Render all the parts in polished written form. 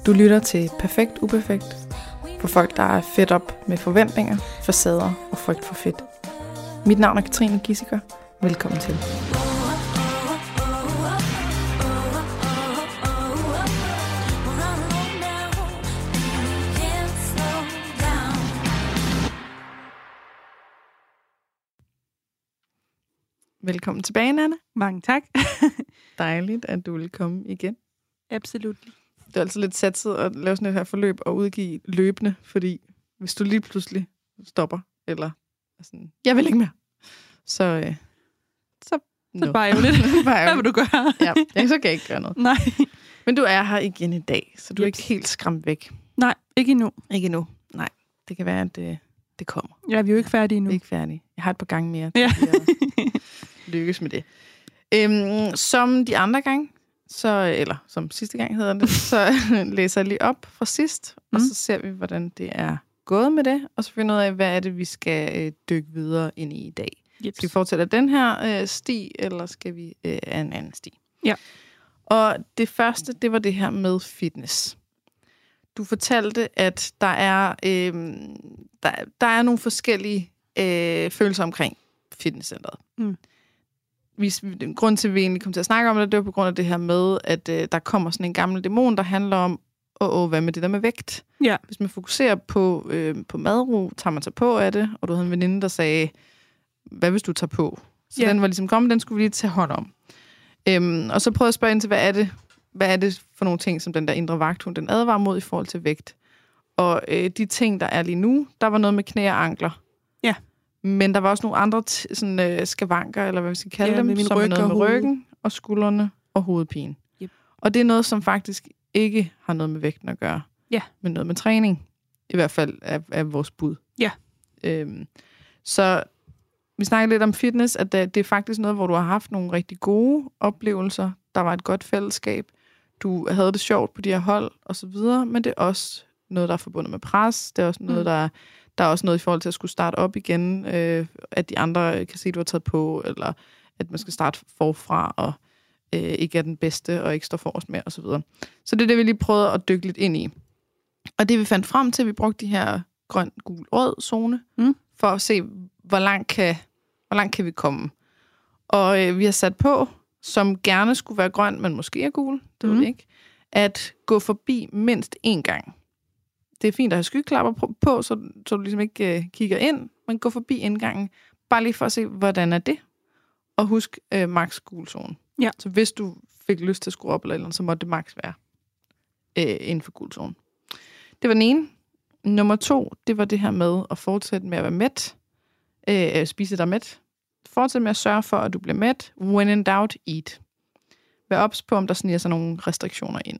Du lytter til Perfekt Uperfekt for folk, der er fedt op med forventninger, facader og frygt for fedt. Mit navn er Katrine Gissiker. Velkommen til. Velkommen tilbage, Nanne. Mange tak. Dejligt, at du vil komme igen. Absolut. Det er altså lidt satset at lave sådan et her forløb og udgive løbende, fordi hvis du lige pludselig stopper, eller sådan, jeg vil ikke mere, så bare ærgerligt. Hvad vil du gøre? Ja, så kan jeg ikke gøre noget. Nej. Men du er her igen i dag, så du er ikke helt skræmt væk. Nej, ikke endnu. Ikke endnu. Nej, det kan være, at det kommer. Ja, vi er jo ikke færdige endnu. Vi er ikke færdige. Jeg har et par gange mere. Ja. Lykkes med det. Som de andre gange, eller som sidste gang hedder det, så læser jeg lige op fra sidst, og så ser vi, hvordan det er gået med det, og så finder ud af, hvad er det, vi skal dykke videre ind i dag. Yep. Skal vi fortsætte den her sti, eller skal vi en anden sti? Ja. Og det første, det var det her med fitness. Du fortalte, at der er nogle forskellige følelser omkring fitnesscenteret. Grunden til, at vi egentlig kom til at snakke om det, det var på grund af det her med, at der kommer sådan en gammel dæmon, der handler om, hvad med det der med vægt? Ja. Hvis man fokuserer på madro, tager man sig på af det, og du havde en veninde, der sagde, hvad hvis du tager på? Så den var ligesom kommet, den skulle vi lige tage hånd om. Og så prøvede jeg at spørge ind til, hvad er det for nogle ting, som den der indre vagthund, den advarer mod i forhold til vægt? Og de ting, der er lige nu, der var noget med knæ og ankler. Ja. Men der var også nogle andre skavanker, eller hvad vi skal kalde dem, som er noget med ryggen og skuldrene og hovedpine. Yep. Og det er noget, som faktisk ikke har noget med vægten at gøre, men noget med træning. I hvert fald er vores bud. Ja. Så vi snakker lidt om fitness, at det er faktisk noget, hvor du har haft nogle rigtig gode oplevelser. Der var et godt fællesskab. Du havde det sjovt på de her hold og så videre, men det er også noget, der er forbundet med pres. Det er også noget, der er også noget i forhold til at skulle starte op igen, at de andre kan se, at du har taget på, eller at man skal starte forfra, og ikke er den bedste, og ikke står forrest med, og så videre. Så det er det, vi lige prøvede at dykke lidt ind i. Og det, vi fandt frem til, vi brugte de her grøn, gul, rød zone, for at se, hvor langt kan vi komme. Og vi har sat på, som gerne skulle være grøn, men måske er gul, det ved vi ikke, at gå forbi mindst én gang. Det er fint at have skyklapper på, så du ligesom ikke kigger ind, men gå forbi indgangen, bare lige for at se, hvordan er det. Og husk max gul zone. Ja. Så hvis du fik lyst til at skrue op eller andet, så måtte det max være inden for gul zone. Det var den ene. Nummer 2, det var det her med at fortsætte med at være mæt. Spise dig mæt. Fortsæt med at sørge for, at du bliver mæt. When in doubt, eat. Vær ops på, om der sniger sig nogle restriktioner ind.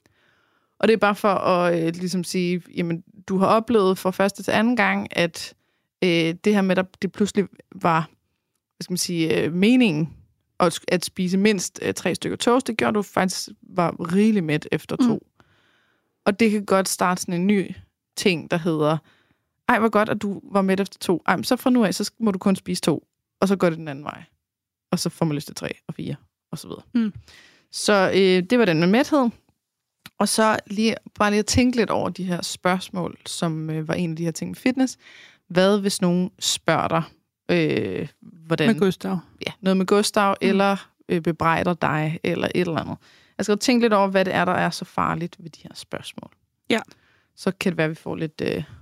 Og det er bare for at ligesom sige, jamen, du har oplevet fra første til anden gang, at det her med, at det pludselig var, hvad skal man sige, meningen at spise mindst 3 stykker toast, det gjorde du faktisk var rigeligt mæt efter 2. Og det kan godt starte sådan en ny ting, der hedder, ej, hvor godt, at du var mæt efter 2. Ej, men så fra nu af, så må du kun spise 2. Og så går det den anden vej. Og så får man lyst til 3 og 4, og så videre. Så det var den med mæthed. Og så bare lige at tænke lidt over de her spørgsmål, som var en af de her ting med fitness. Hvad hvis nogen spørger dig, hvordan... Med Gustav. Ja, noget med Gustav, eller bebrejder dig, eller et eller andet. Jeg skal tænke lidt over, hvad det er, der er så farligt ved de her spørgsmål. Ja. Så kan det være, at vi får lidt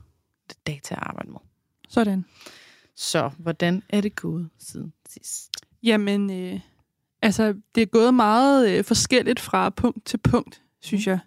data at arbejde med. Sådan. Så, hvordan er det gået siden sidst? Jamen, det er gået meget forskelligt fra punkt til punkt, synes jeg.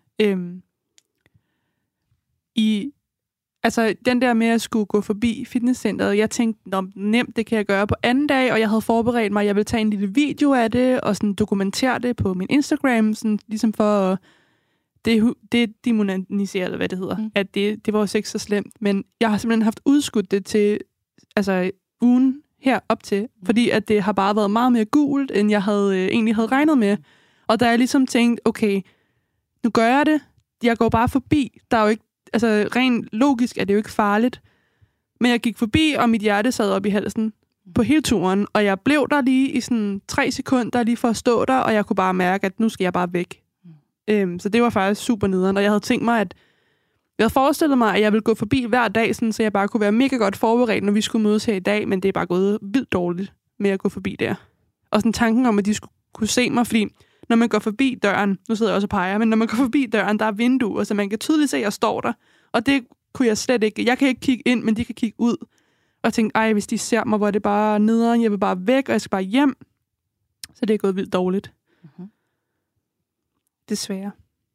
Den der med at skulle gå forbi fitnesscenteret, jeg tænkte, nemt, det kan jeg gøre på anden dag, og jeg havde forberedt mig, jeg ville tage en lille video af det, og sådan dokumentere det på min Instagram, sådan, ligesom for det demonisere, eller hvad det hedder, at det var også ikke så slemt, men jeg har simpelthen haft udskudt det til ugen her op til, fordi at det har bare været meget mere gult, end jeg egentlig havde regnet med. Og der er ligesom tænkt, okay, nu gør jeg det, jeg går bare forbi, der er jo ikke, rent logisk er det jo ikke farligt, men jeg gik forbi, og mit hjerte sad op i halsen på hele turen, og jeg blev der lige i sådan 3 sekunder lige for at stå der, og jeg kunne bare mærke, at nu skal jeg bare væk. Så det var faktisk super nederen, og jeg havde tænkt mig, jeg havde forestillet mig, at jeg ville gå forbi hver dag, sådan, så jeg bare kunne være mega godt forberedt, når vi skulle mødes her i dag, men det er bare gået vildt dårligt med at gå forbi der. Og sådan tanken om, at de skulle kunne se mig, fordi når man går forbi døren, nu sidder jeg også og peger, men når man går forbi døren, der er vinduer, så man kan tydeligt se, at jeg står der. Og det kunne jeg slet ikke. Jeg kan ikke kigge ind, men de kan kigge ud. Og jeg tænkte, hvis de ser mig, hvor det bare nederen, jeg vil bare væk, og jeg skal bare hjem. Så det er gået vildt dårligt. Mm-hmm. Desværre.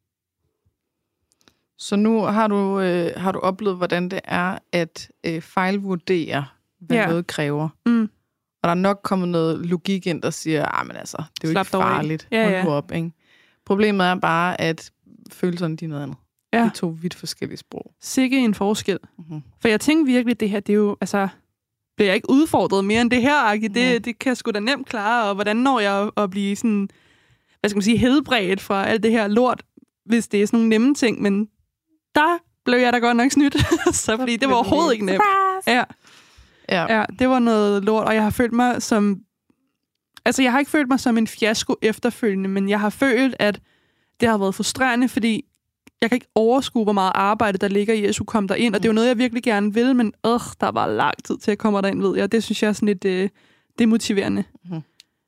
Så nu har du oplevet, hvordan det er at fejlvurdere, hvad noget kræver. Mm. Og der er nok kommet noget logik ind, der siger, men altså, det er jo ikke farligt. Hold nu op, ikke? Problemet er bare, at følelserne, de er noget andet. Ja. De to vidt forskellige sprog. Sikke en forskel. Mm-hmm. For jeg tænkte virkelig, det her, det er jo, altså, bliver jeg ikke udfordret mere end det her, Aki? Det kan jeg sgu da nemt klare, og hvordan når jeg at blive sådan, hvad skal man sige, helbredt fra alt det her lort, hvis det er sådan nogle nemme ting, men der blev jeg da godt nok snydt, så fordi det var overhovedet ikke nemt. Ja, det var noget lort, og jeg har følt mig som, altså jeg har ikke følt mig som en fiasko efterfølgende, men jeg har følt, at det har været frustrerende, fordi jeg kan ikke overskue, hvor meget arbejde, der ligger i at skulle komme derind, og det er jo noget, jeg virkelig gerne vil, men der var lang tid til at komme derind, ved jeg. Det synes jeg er sådan lidt demotiverende. Mm.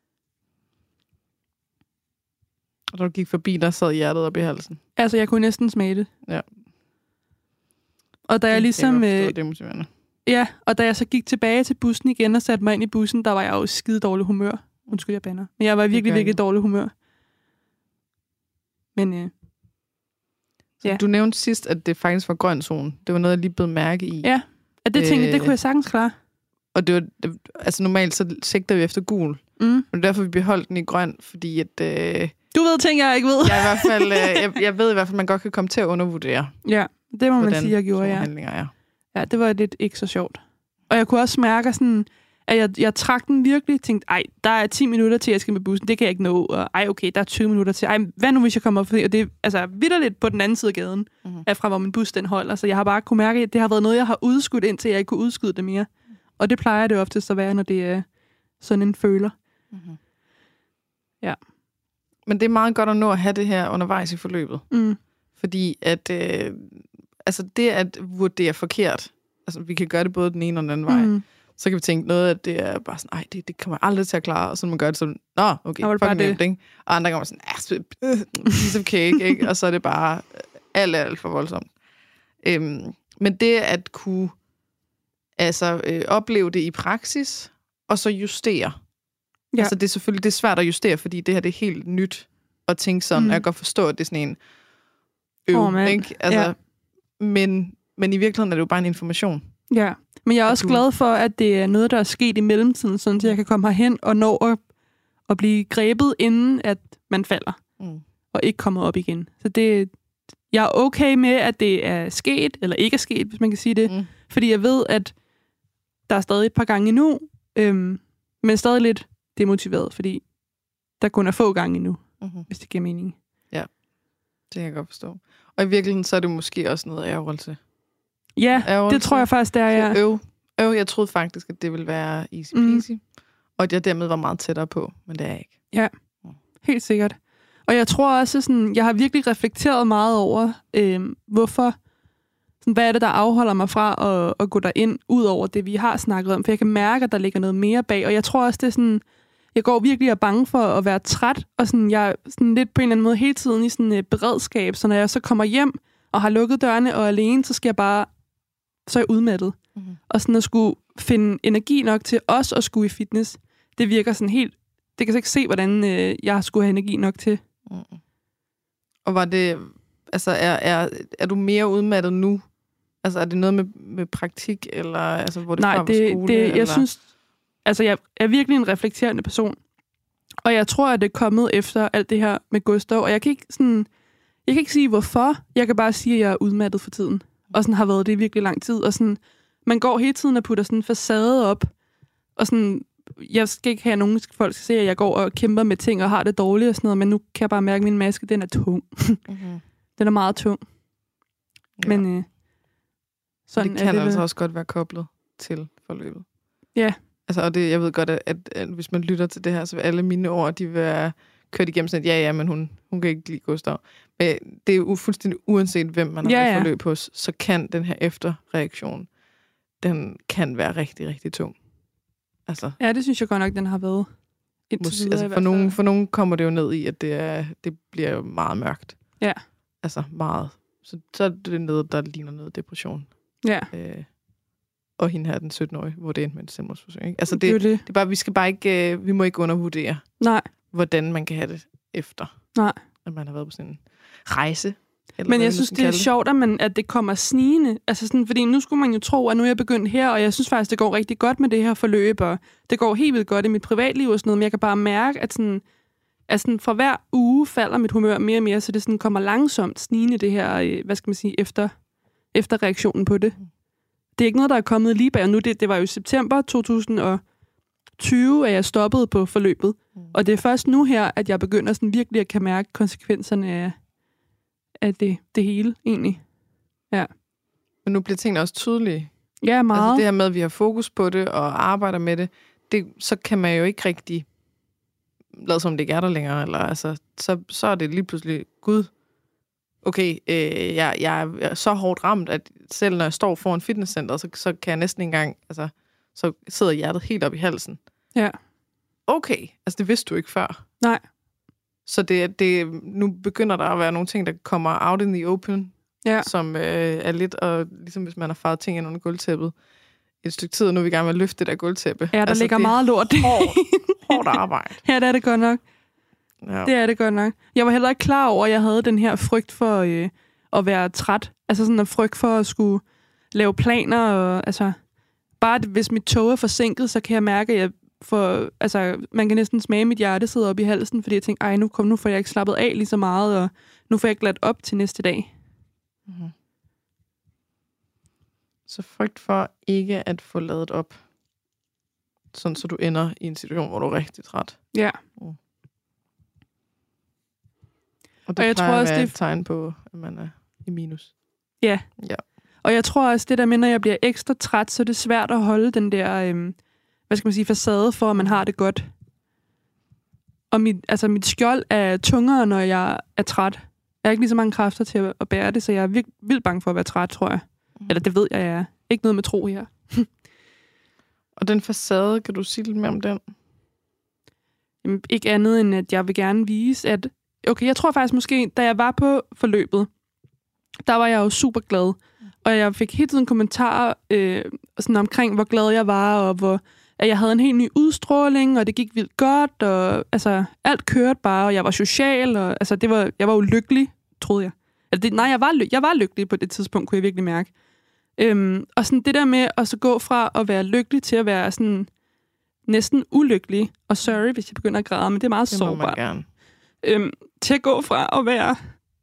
Og da du gik forbi, der sad hjertet op i halsen. Altså, jeg kunne næsten smage det. Ja. Og da jeg ligesom... demotiverende. Ja, og da jeg så gik tilbage til bussen igen og satte mig ind i bussen, der var jeg jo i skide dårlig humør. Undskyld, jeg bander. Men jeg var i virkelig dårlig humør. Men Du nævnte sidst, at det faktisk var grøn zone. Det var noget, jeg lige blev mærke i. Ja, at det tænkte det kunne jeg sagtens klare. Og det var, altså normalt så sigter vi efter gul. Men det er derfor, vi beholdt den i grøn, fordi at... du ved ting, jeg ikke ved. Jeg, i hvert fald, jeg ved i hvert fald, at man godt kan komme til at undervurdere. Ja, det må man sige, jeg gjorde, ja. Ja, det var lidt ikke så sjovt. Og jeg kunne også mærke sådan, at jeg trak den virkelig, tænkte, der er 10 minutter til, jeg skal med bussen, det kan jeg ikke nå, og okay, der er 20 minutter til, hvad nu, hvis jeg kommer op, og det er altså vitterligt på den anden side af gaden, fra hvor min bus den holder, så jeg har bare kunne mærke, at det har været noget, jeg har udskudt, indtil jeg ikke kunne udskyde det mere. Og det plejer det oftest at være, når det er sådan en føler. Mm-hmm. Ja. Men det er meget godt at nå at have det her undervejs i forløbet. Fordi at, altså det at vurdere forkert, altså vi kan gøre det både den ene og den anden vej, så kan vi tænke noget, at det er bare sådan, det kommer jeg aldrig til at klare, og så man gør det sådan, okay, fucking nemt, ikke? Og andre kommer sådan, piece of cake, ikke? Og så er det bare alt for voldsomt. Men det at kunne opleve det i praksis, og så justere. Ja. Altså det er selvfølgelig svært at justere, fordi det her det er helt nyt at tænke sådan, og jeg kan godt forstå, at det er sådan en ikke? Altså, men i virkeligheden er det jo bare en information. Ja, men jeg er også glad for, at det er noget, der er sket i mellemtiden, sådan at jeg kan komme herhen og nå at blive grebet, inden at man falder, og ikke kommer op igen. Så jeg er okay med, at det er sket, eller ikke er sket, hvis man kan sige det, fordi jeg ved, at der er stadig et par gange endnu, men stadig lidt demotiveret, fordi der kun er få gange endnu, hvis det giver mening. Ja, det kan jeg godt forstå. Og i virkeligheden, så er det måske også noget ærgerelse. Ja, det tror jeg faktisk, det er, ja. Jeg troede faktisk, at det ville være easy peasy, og at jeg dermed var meget tættere på, men det er jeg ikke. Ja, helt sikkert. Og jeg tror også, sådan, jeg har virkelig reflekteret meget over, hvorfor, sådan, hvad er det, der afholder mig fra at gå derind, ud over det, vi har snakket om, for jeg kan mærke, at der ligger noget mere bag, og jeg tror også, det er sådan, jeg går virkelig og er bange for at være træt, og sådan, jeg er sådan lidt på en eller anden måde hele tiden i sådan et beredskab, så når jeg så kommer hjem og har lukket dørene og er alene, så er jeg udmattet. Og sådan at skulle finde energi nok til også at skulle i fitness, det virker sådan helt, det kan jeg ikke se, hvordan jeg skulle have energi nok til. Og var det, altså er du mere udmattet nu? Altså er det noget med praktik, eller altså, hvor det Nej, skole? Nej, jeg synes, altså jeg er virkelig en reflekterende person. Og jeg tror, at det er kommet efter alt det her med Gustav, og jeg kan ikke sige, hvorfor. Jeg kan bare sige, at jeg er udmattet for tiden. Og sådan har været det i virkelig lang tid. Og sådan, man går hele tiden og putter sådan en facade op. Og sådan, jeg skal ikke have nogen folk skal se, at jeg går og kæmper med ting og har det dårligt og sådan noget. Men nu kan jeg bare mærke, at min maske, den er tung. Den er meget tung. Ja. Men sådan det kan altså også godt være koblet til forløbet. Ja. Altså, og det, jeg ved godt, at hvis man lytter til det her, så vil alle mine ord, de vil være kørt igennem sådan, ja, men hun kan ikke lide Gustav. Men det er jo fuldstændig uanset, hvem man har været forløb hos, så kan den her efterreaktion, den kan være rigtig, rigtig tung. Altså, ja, det synes jeg godt nok, den har været. Altså, for nogen kommer det jo ned i, at det bliver jo meget mørkt. Ja. Altså meget. Så er det noget, der ligner noget depression. Ja. Og hende her, den 17-årige, hvor det endte med et selvmordsforsøg. Ikke? Altså det er bare, vi må ikke undervurdere, hvordan man kan have det efter. Nej. At man har været på sådan en rejse. Men jeg synes, det er sjovt, at det kommer snigende. Altså sådan, fordi nu skulle man jo tro, at nu er jeg begyndt her, og jeg synes faktisk, det går rigtig godt med det her forløb, og det går helt vildt godt i mit privatliv og sådan noget, men jeg kan bare mærke, at sådan fra hver uge falder mit humør mere og mere, så det sådan kommer langsomt snigende, det her, hvad skal man sige, efter reaktionen på det. Det er ikke noget, der er kommet lige bag nu. Det var jo i september 2020, at jeg stoppede på forløbet. Og det er først nu her, at jeg begynder sådan virkelig at kan mærke konsekvenserne af det hele, egentlig. Ja. Men nu bliver tingene også tydelige. Ja, meget. Altså det her med, at vi har fokus på det og arbejder med det, så kan man jo ikke rigtig lade som det ikke er der længere. Eller, altså, så er det lige pludselig, gud, okay, jeg er så hårdt ramt, at selv når jeg står foran fitnesscenteret, så kan jeg næsten ikke engang, altså, så sidder hjertet helt op i halsen. Ja. Okay, altså det vidste du ikke før. Nej. Så nu begynder der at være nogle ting, der kommer out in the open, som er lidt, og ligesom hvis man har faret ting ind under gulvtæppet et stykke tid, og nu er vi gerne med at løfte det der gulvtæppe. Ja, der ligger meget lort. Hårdt arbejde. Ja, det er det godt nok. Ja. Det er det godt nok. Jeg var heller ikke klar over, at jeg havde den her frygt for at være træt. Altså sådan en frygt for at skulle lave planer. Og, altså, bare hvis mit tog er forsinket, så kan jeg mærke, at man kan næsten smage mit hjerte sidde op i halsen, fordi jeg tænker, nu får jeg ikke slappet af lige så meget, og nu får jeg ikke ladt op til næste dag. Mm-hmm. Så frygt for ikke at få ladet op. Sådan, så du ender i en situation, hvor du er rigtig træt. Ja. Og det tror også, det er et tegn på, at man er i minus. Ja. Og jeg tror også, det der med, når jeg bliver ekstra træt, så er det svært at holde den der, facade for, at man har det godt. Og mit skjold er tungere, når jeg er træt. Jeg har ikke lige så mange kræfter til at bære det, så jeg er vildt bange for at være træt, tror jeg. Eller det ved jeg er. Ikke noget med tro her. Og den facade, kan du sige lidt mere om den? Jamen, ikke andet end, at jeg vil gerne vise, at... Okay, jeg tror faktisk måske, da jeg var på forløbet, der var jeg jo super glad. Og jeg fik hele tiden kommentarer sådan omkring, hvor glad jeg var, og at jeg havde en helt ny udstråling, og det gik vildt godt, og altså, alt kørte bare, og jeg var social, og altså, jeg var jo lykkelig, troede jeg. Altså, jeg var lykkelig på det tidspunkt, kunne jeg virkelig mærke. Og sådan det der med at så gå fra at være lykkelig til at være sådan næsten ulykkelig, og sorry, hvis jeg begynder at græde, men det er meget sårbart. Til at gå fra at være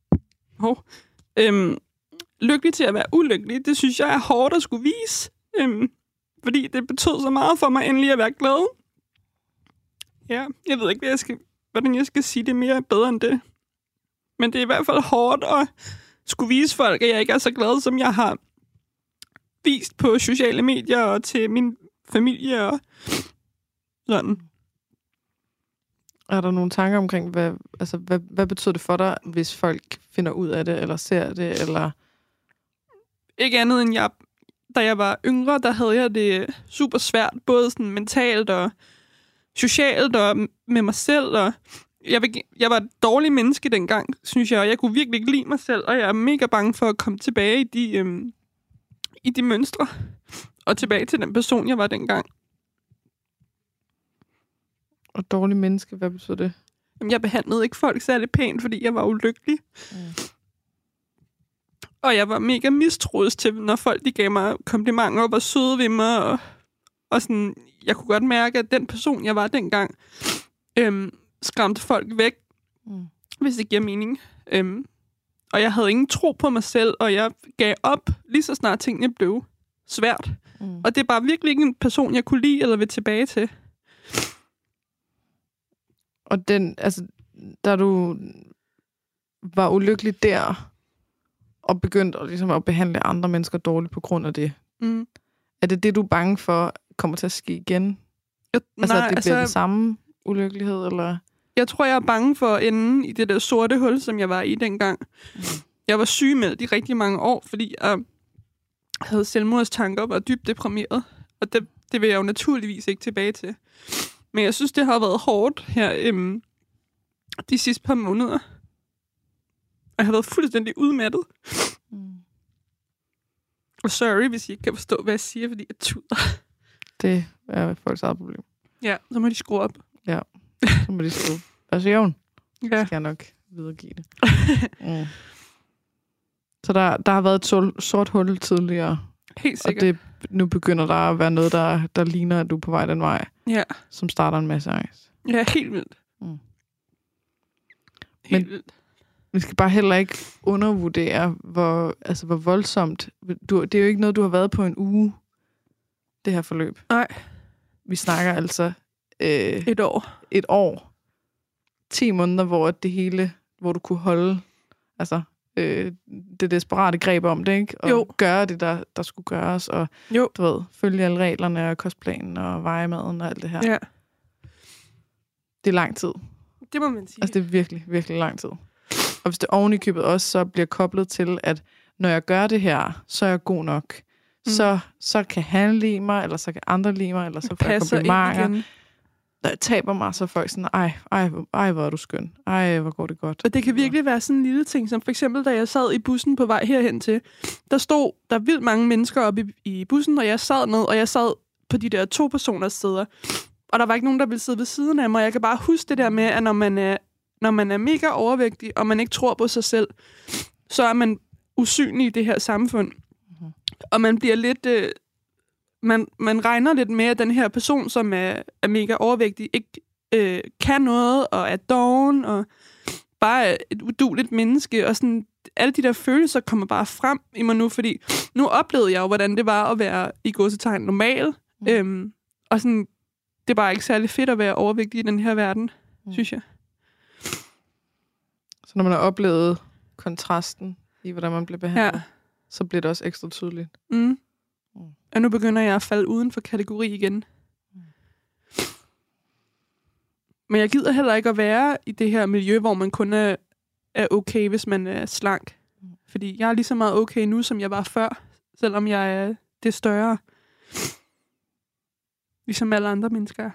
lykkelig til at være ulykkelig, det synes jeg er hårdt at skulle vise. Fordi det betød så meget for mig endelig at være glad. Ja, jeg ved ikke, hvordan jeg skal sige det mere bedre end det. Men det er i hvert fald hårdt at skulle vise folk, at jeg ikke er så glad, som jeg har vist på sociale medier og til min familie og sådan. Er der nogle tanker omkring, hvad betyder det for dig, hvis folk finder ud af det, eller ser det, eller... Ikke andet end da jeg var yngre, der havde jeg det super svært, både sådan mentalt og socialt og med mig selv, og jeg var et dårligt menneske dengang, synes jeg, og jeg kunne virkelig ikke lide mig selv, og jeg er mega bange for at komme tilbage i de mønstre, og tilbage til den person, jeg var dengang. Og dårlig menneske, hvad betyder det? Jamen, jeg behandlede ikke folk særlig pænt, fordi jeg var ulykkelig. Og jeg var mega mistroisk til, når folk de gav mig komplimenter og var søde ved mig. Og sådan, jeg kunne godt mærke, at den person, jeg var dengang, skræmte folk væk, hvis det giver mening. Og jeg havde ingen tro på mig selv, og jeg gav op lige så snart tingene blev svært. Og det er bare virkelig ikke en person, jeg kunne lide eller vil tilbage til. Og da du var ulykkelig der, og begyndte ligesom at behandle andre mennesker dårligt på grund af det, er det du er bange for, kommer til at ske igen? Det bliver den samme ulykkelighed, eller? Jeg tror, jeg er bange for at ende i det der sorte hul, som jeg var i dengang. Jeg var sygemeldt i rigtig mange år, fordi jeg havde selvmordstanker og var dybt deprimeret. Og det vil jeg jo naturligvis ikke tilbage til. Men jeg synes, det har været hårdt her de sidste par måneder. Og jeg har været fuldstændig udmattet. Og sorry, hvis I ikke kan forstå, hvad jeg siger, fordi jeg tuder. Det er folks eget problem. Ja, så må de skrue op. Ja, så må de skrue. Altså, jævn. Ja. Skal jeg nok videregive det. Så der har været et sort hul tidligere. Helt sikkert. Og det, nu begynder der at være noget, der ligner, at du er på vej den vej. Ja. Som starter en masse angst. Ja, helt vildt. Men vi skal bare heller ikke undervurdere, hvor voldsomt. Det er jo ikke noget, du har været på en uge, det her forløb. Nej. Vi snakker altså... et år. Et år. 10 måneder, hvor det hele, hvor du kunne holde det desperate greb om det, ikke? Og gøre det, der skulle gøres, og du ved, følge alle reglerne, og kostplanen, og veje maden, og alt det her. Ja. Det er lang tid. Det må man sige. Altså, det er virkelig, virkelig lang tid. Og hvis det oven i købet også så bliver koblet til, at når jeg gør det her, så er jeg god nok. Så kan han lide mig, eller så kan andre lide mig, eller så får jeg komplimenter. Der taber mig, så folk sådan, ej, hvor er du skøn. Ej, hvor går det godt. Og det kan virkelig være sådan en lille ting, som for eksempel, da jeg sad i bussen på vej herhen til, der stod der vildt mange mennesker oppe i bussen, og jeg sad ned, og jeg sad på de der 2 personers steder. Og der var ikke nogen, der ville sidde ved siden af mig. Jeg kan bare huske det der med, at når man er mega overvægtig, og man ikke tror på sig selv, så er man usynlig i det her samfund. Og man bliver lidt... Man regner lidt med, at den her person, som er mega overvægtig, ikke kan noget, og er doven, og bare er et udueligt menneske. Og sådan, alle de der følelser kommer bare frem i mig nu, fordi nu oplevede jeg jo, hvordan det var at være i gåsetegn normal. Og sådan, det er bare ikke særlig fedt at være overvægtig i den her verden, synes jeg. Så når man har oplevet kontrasten i, hvordan man bliver behandlet, så bliver det også ekstra tydeligt. Og nu begynder jeg at falde uden for kategori igen. Men jeg gider heller ikke at være i det her miljø, hvor man kun er okay, hvis man er slank. Fordi jeg er lige så meget okay nu, som jeg var før, selvom jeg er det større. Ligesom alle andre mennesker.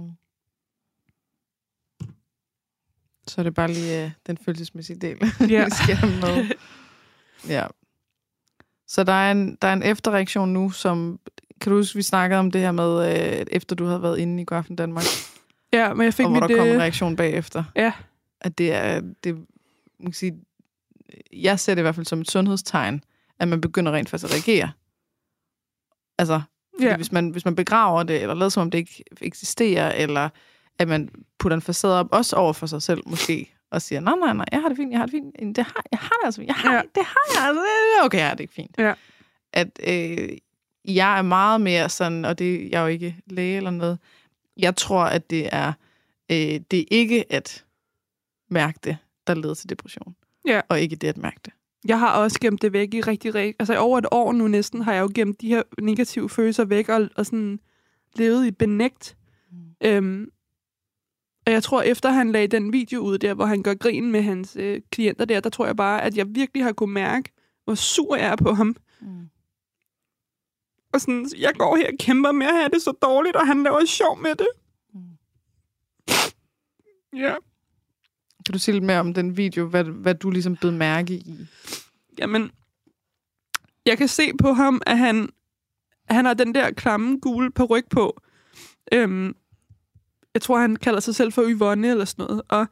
Så er det bare lige den følelsesmæssige del, vi skal med. Ja. Så der er en efterreaktion nu, som... Kan du huske, vi snakkede om det her med, efter du havde været inde i Godaften Danmark? Ja, men jeg fik og hvor der kom en reaktion bagefter. Ja. At det man kan sige, jeg ser det i hvert fald som et sundhedstegn, at man begynder rent faktisk at reagere. Altså, hvis man begraver det, eller lader som om det ikke eksisterer, eller at man putter en facade op, også over for sig selv måske, og siger, nej, jeg har det fint. Det har jeg altså. Det har jeg altså. Okay, jeg har det ikke fint. Ja. At jeg er meget mere sådan, og jeg er jo ikke læge eller noget, jeg tror, at det er ikke at mærke det, der leder til depression. Ja. Og ikke det at mærke det. Jeg har også gemt det væk i altså over et år nu næsten, har jeg jo gemt de her negative følelser væk, og sådan levet i benægt. Og jeg tror, efter han lagde den video ud der, hvor han gør grin med hans klienter der tror jeg bare, at jeg virkelig har kunne mærke, hvor sur jeg er på ham. Og sådan, jeg går her og kæmper med at have det så dårligt, og han laver sjov med det. Ja. Kan du sige lidt mere om den video, hvad du ligesom bed mærke i? Jamen, jeg kan se på ham, at han har den der klamme gule paryk på. Jeg tror, han kalder sig selv for Yvonne eller sådan noget. Og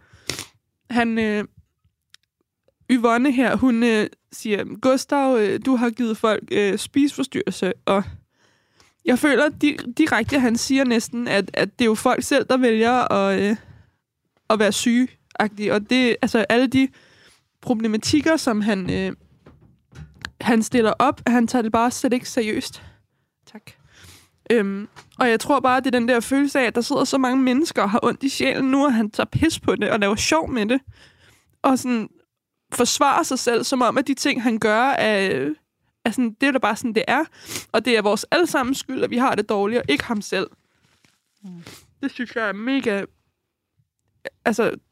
Yvonne her, hun siger, Gustav, du har givet folk spiseforstyrrelse, og jeg føler direkte, han siger næsten, at det er jo folk selv, der vælger at være syge-agtige. Og det, altså alle de problematikker, som han stiller op, han tager det bare slet ikke seriøst. Tak. Og jeg tror bare, at det er den der følelse af, at der sidder så mange mennesker og har ondt i sjælen nu, og han tager pis på det og laver sjov med det. Og sådan forsvarer sig selv, som om, at de ting, han gør, er sådan, det er da bare sådan, det er. Og det er vores allesammens skyld, at vi har det dårligt, og ikke ham selv. Det synes jeg er mega... Altså,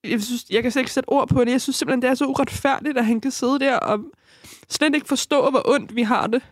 jeg kan slet ikke sætte ord på det. Jeg synes simpelthen, det er så uretfærdigt, at han kan sidde der og slet ikke forstå, hvor ondt vi har det.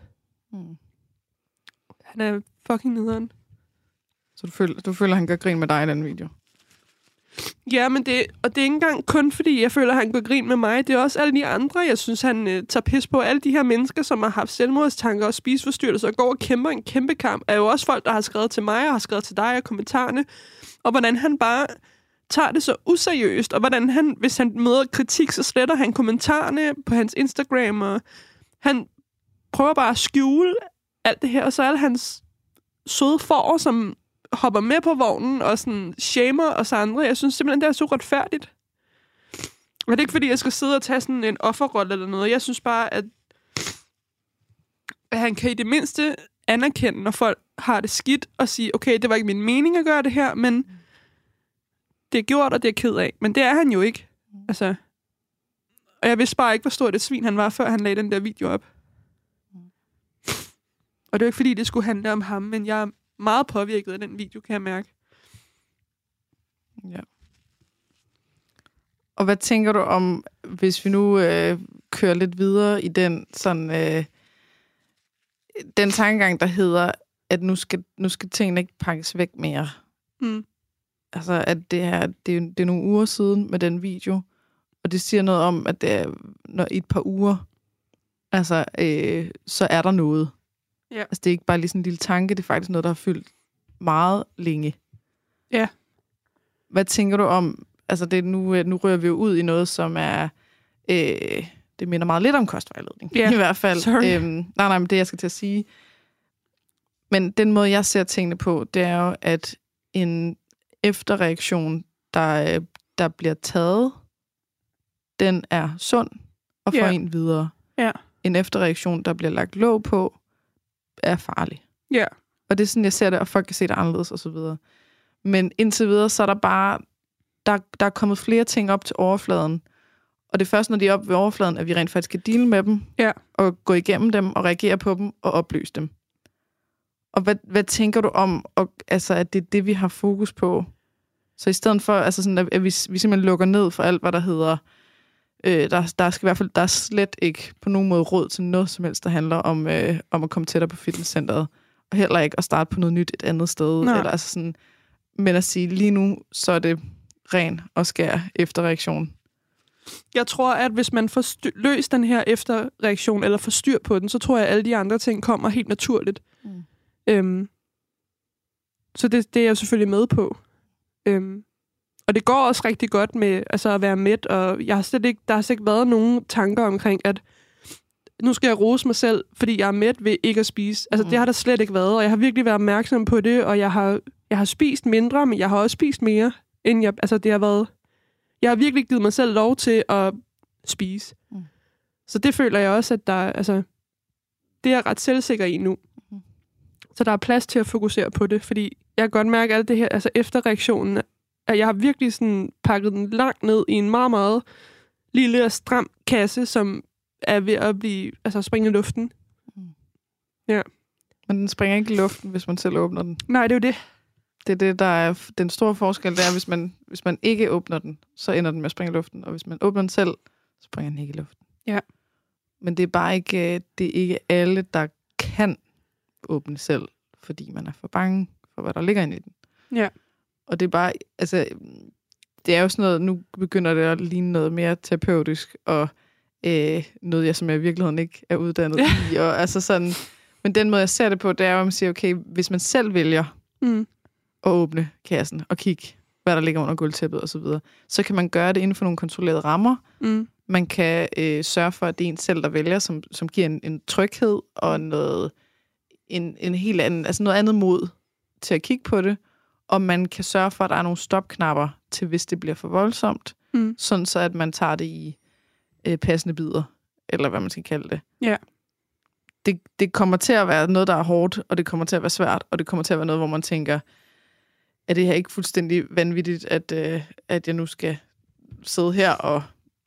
Han er fucking nederen. Så du føler, han gør grin med dig i den video? Ja, men det er ikke engang kun, fordi jeg føler, at han gør grin med mig. Det er også alle de andre, jeg synes, han tager pis på. Alle de her mennesker, som har haft selvmordstanker og spiseforstyrrelser og går og kæmper en kæmpe kamp, er jo også folk, der har skrevet til mig og har skrevet til dig og kommentarerne. Og hvordan han bare tager det så useriøst, og hvordan han, hvis han møder kritik, så sletter han kommentarerne på hans Instagram, og han prøver bare at skjule alt det her, og så alle hans søde får, som hopper med på vognen og sådan shamer os andre. Jeg synes simpelthen, det er så retfærdigt. Og det er ikke, fordi jeg skal sidde og tage sådan en offerrolle eller noget. Jeg synes bare, at han kan i det mindste anerkende, når folk har det skidt, og sige, okay, det var ikke min mening at gøre det her, men det er gjort, og det er ked af. Men det er han jo ikke. Altså, og jeg vidste bare ikke, hvor stort et svin han var, før han lagde den der video op. Og det er jo ikke, fordi det skulle handle om ham, men jeg er meget påvirket af den video, kan jeg mærke. Ja. Og hvad tænker du om, hvis vi nu kører lidt videre i den sådan den tankegang, der hedder, at nu skal tingene ikke pakkes væk mere. Altså, at det er nogle uger siden med den video, og det siger noget om, at det er, når i et par uger, altså, så er der noget. Ja. Altså, det er ikke bare lige sådan en lille tanke, det er faktisk noget, der har fyldt meget længe. Ja. Hvad tænker du om, altså det, nu rører vi jo ud i noget, som er, det minder meget lidt om kostvejledning, i hvert fald. Nej, men det jeg skal til at sige. Men den måde, jeg ser tingene på, det er jo, at en efterreaktion, der bliver taget, den er sund og får en videre. Ja. En efterreaktion, der bliver lagt låg på, er farlig. Ja. Og det er sådan, jeg ser det, og folk kan se det anderledes og så videre. Men indtil videre, så er der bare, der er kommet flere ting op til overfladen. Og det er først, når de er oppe ved overfladen, at vi rent faktisk kan deale med dem, og gå igennem dem, og reagere på dem, og opløse dem. Og hvad tænker du om, altså, at det er det, vi har fokus på? Så i stedet for, altså sådan, at vi simpelthen lukker ned for alt, hvad der hedder, der skal i hvert fald, der er slet ikke på nogen måde råd til noget som helst, der handler om at komme tættere på fitnesscenteret, og heller ikke at starte på noget nyt et andet sted. Eller, altså sådan, men at sige, lige nu, så er det ren og skær efterreaktion. Jeg tror, at hvis man får løst den her efterreaktion, eller får styr på den, så tror jeg, at alle de andre ting kommer helt naturligt. Så det er jeg selvfølgelig med på. Og det går også rigtig godt med altså at være mæt, og der har slet ikke været nogen tanker omkring, at nu skal jeg rose mig selv, fordi jeg er mæt ved ikke at spise. Altså det har der slet ikke været, og jeg har virkelig været opmærksom på det, og jeg har spist mindre, men jeg har også spist mere, end jeg har virkelig givet mig selv lov til at spise. Så det føler jeg også, at det er jeg ret selvsikker i nu. Så der er plads til at fokusere på det, fordi jeg kan godt mærke alt det her, altså efterreaktionen, at jeg har virkelig sådan pakket den langt ned i en meget, meget lille og stram kasse, som er ved at blive, springe i luften. Ja. Men den springer ikke i luften, hvis man selv åbner den. Nej, det er jo det. Det er det, der er den store forskel, det er, hvis man ikke åbner den, så ender den med at springe i luften, og hvis man åbner den selv, så springer den ikke i luften. Ja. Men det er bare ikke alle, der kan åbne selv, fordi man er for bange for, hvad der ligger inde i den. Ja. Og det er bare, altså, det er jo sådan noget, nu begynder det at ligne noget mere terapeutisk, og noget, jeg som jeg i virkeligheden ikke er uddannet i, og altså sådan, men den måde, jeg ser det på, det er jo, at man siger, okay, hvis man selv vælger at åbne kassen, og kigge, hvad der ligger under gulvtæppet og så videre, så kan man gøre det inden for nogle kontrollerede rammer. Man kan sørge for, at det er en selv, der vælger, som giver en tryghed, og en helt anden, altså noget andet mod til at kigge på det, og man kan sørge for, at der er nogle stopknapper til, hvis det bliver for voldsomt, sådan så, at man tager det i passende bidder, eller hvad man skal kalde det. Ja. Det kommer til at være noget, der er hårdt, og det kommer til at være svært, og det kommer til at være noget, hvor man tænker, er det her ikke fuldstændig vanvittigt, at jeg nu skal sidde her og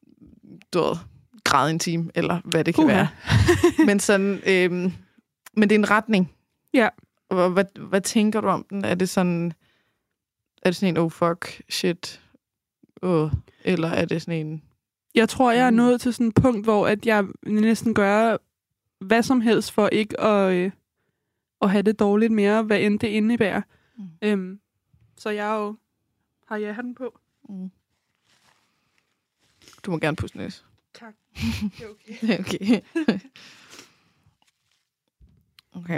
græde en time, eller hvad det kan være. Men sådan, men det er en retning. Ja. Og hvad tænker du om den? Er det sådan en, oh fuck, shit, eller er det sådan en... Jeg tror, jeg er nået til sådan et punkt, hvor at jeg næsten gør hvad som helst for ikke at have det dårligt mere, hvad end det indebærer. Så jeg jo har ja-hatten på. Du må gerne pusse næs. Tak. Det er okay. Det er okay. Okay.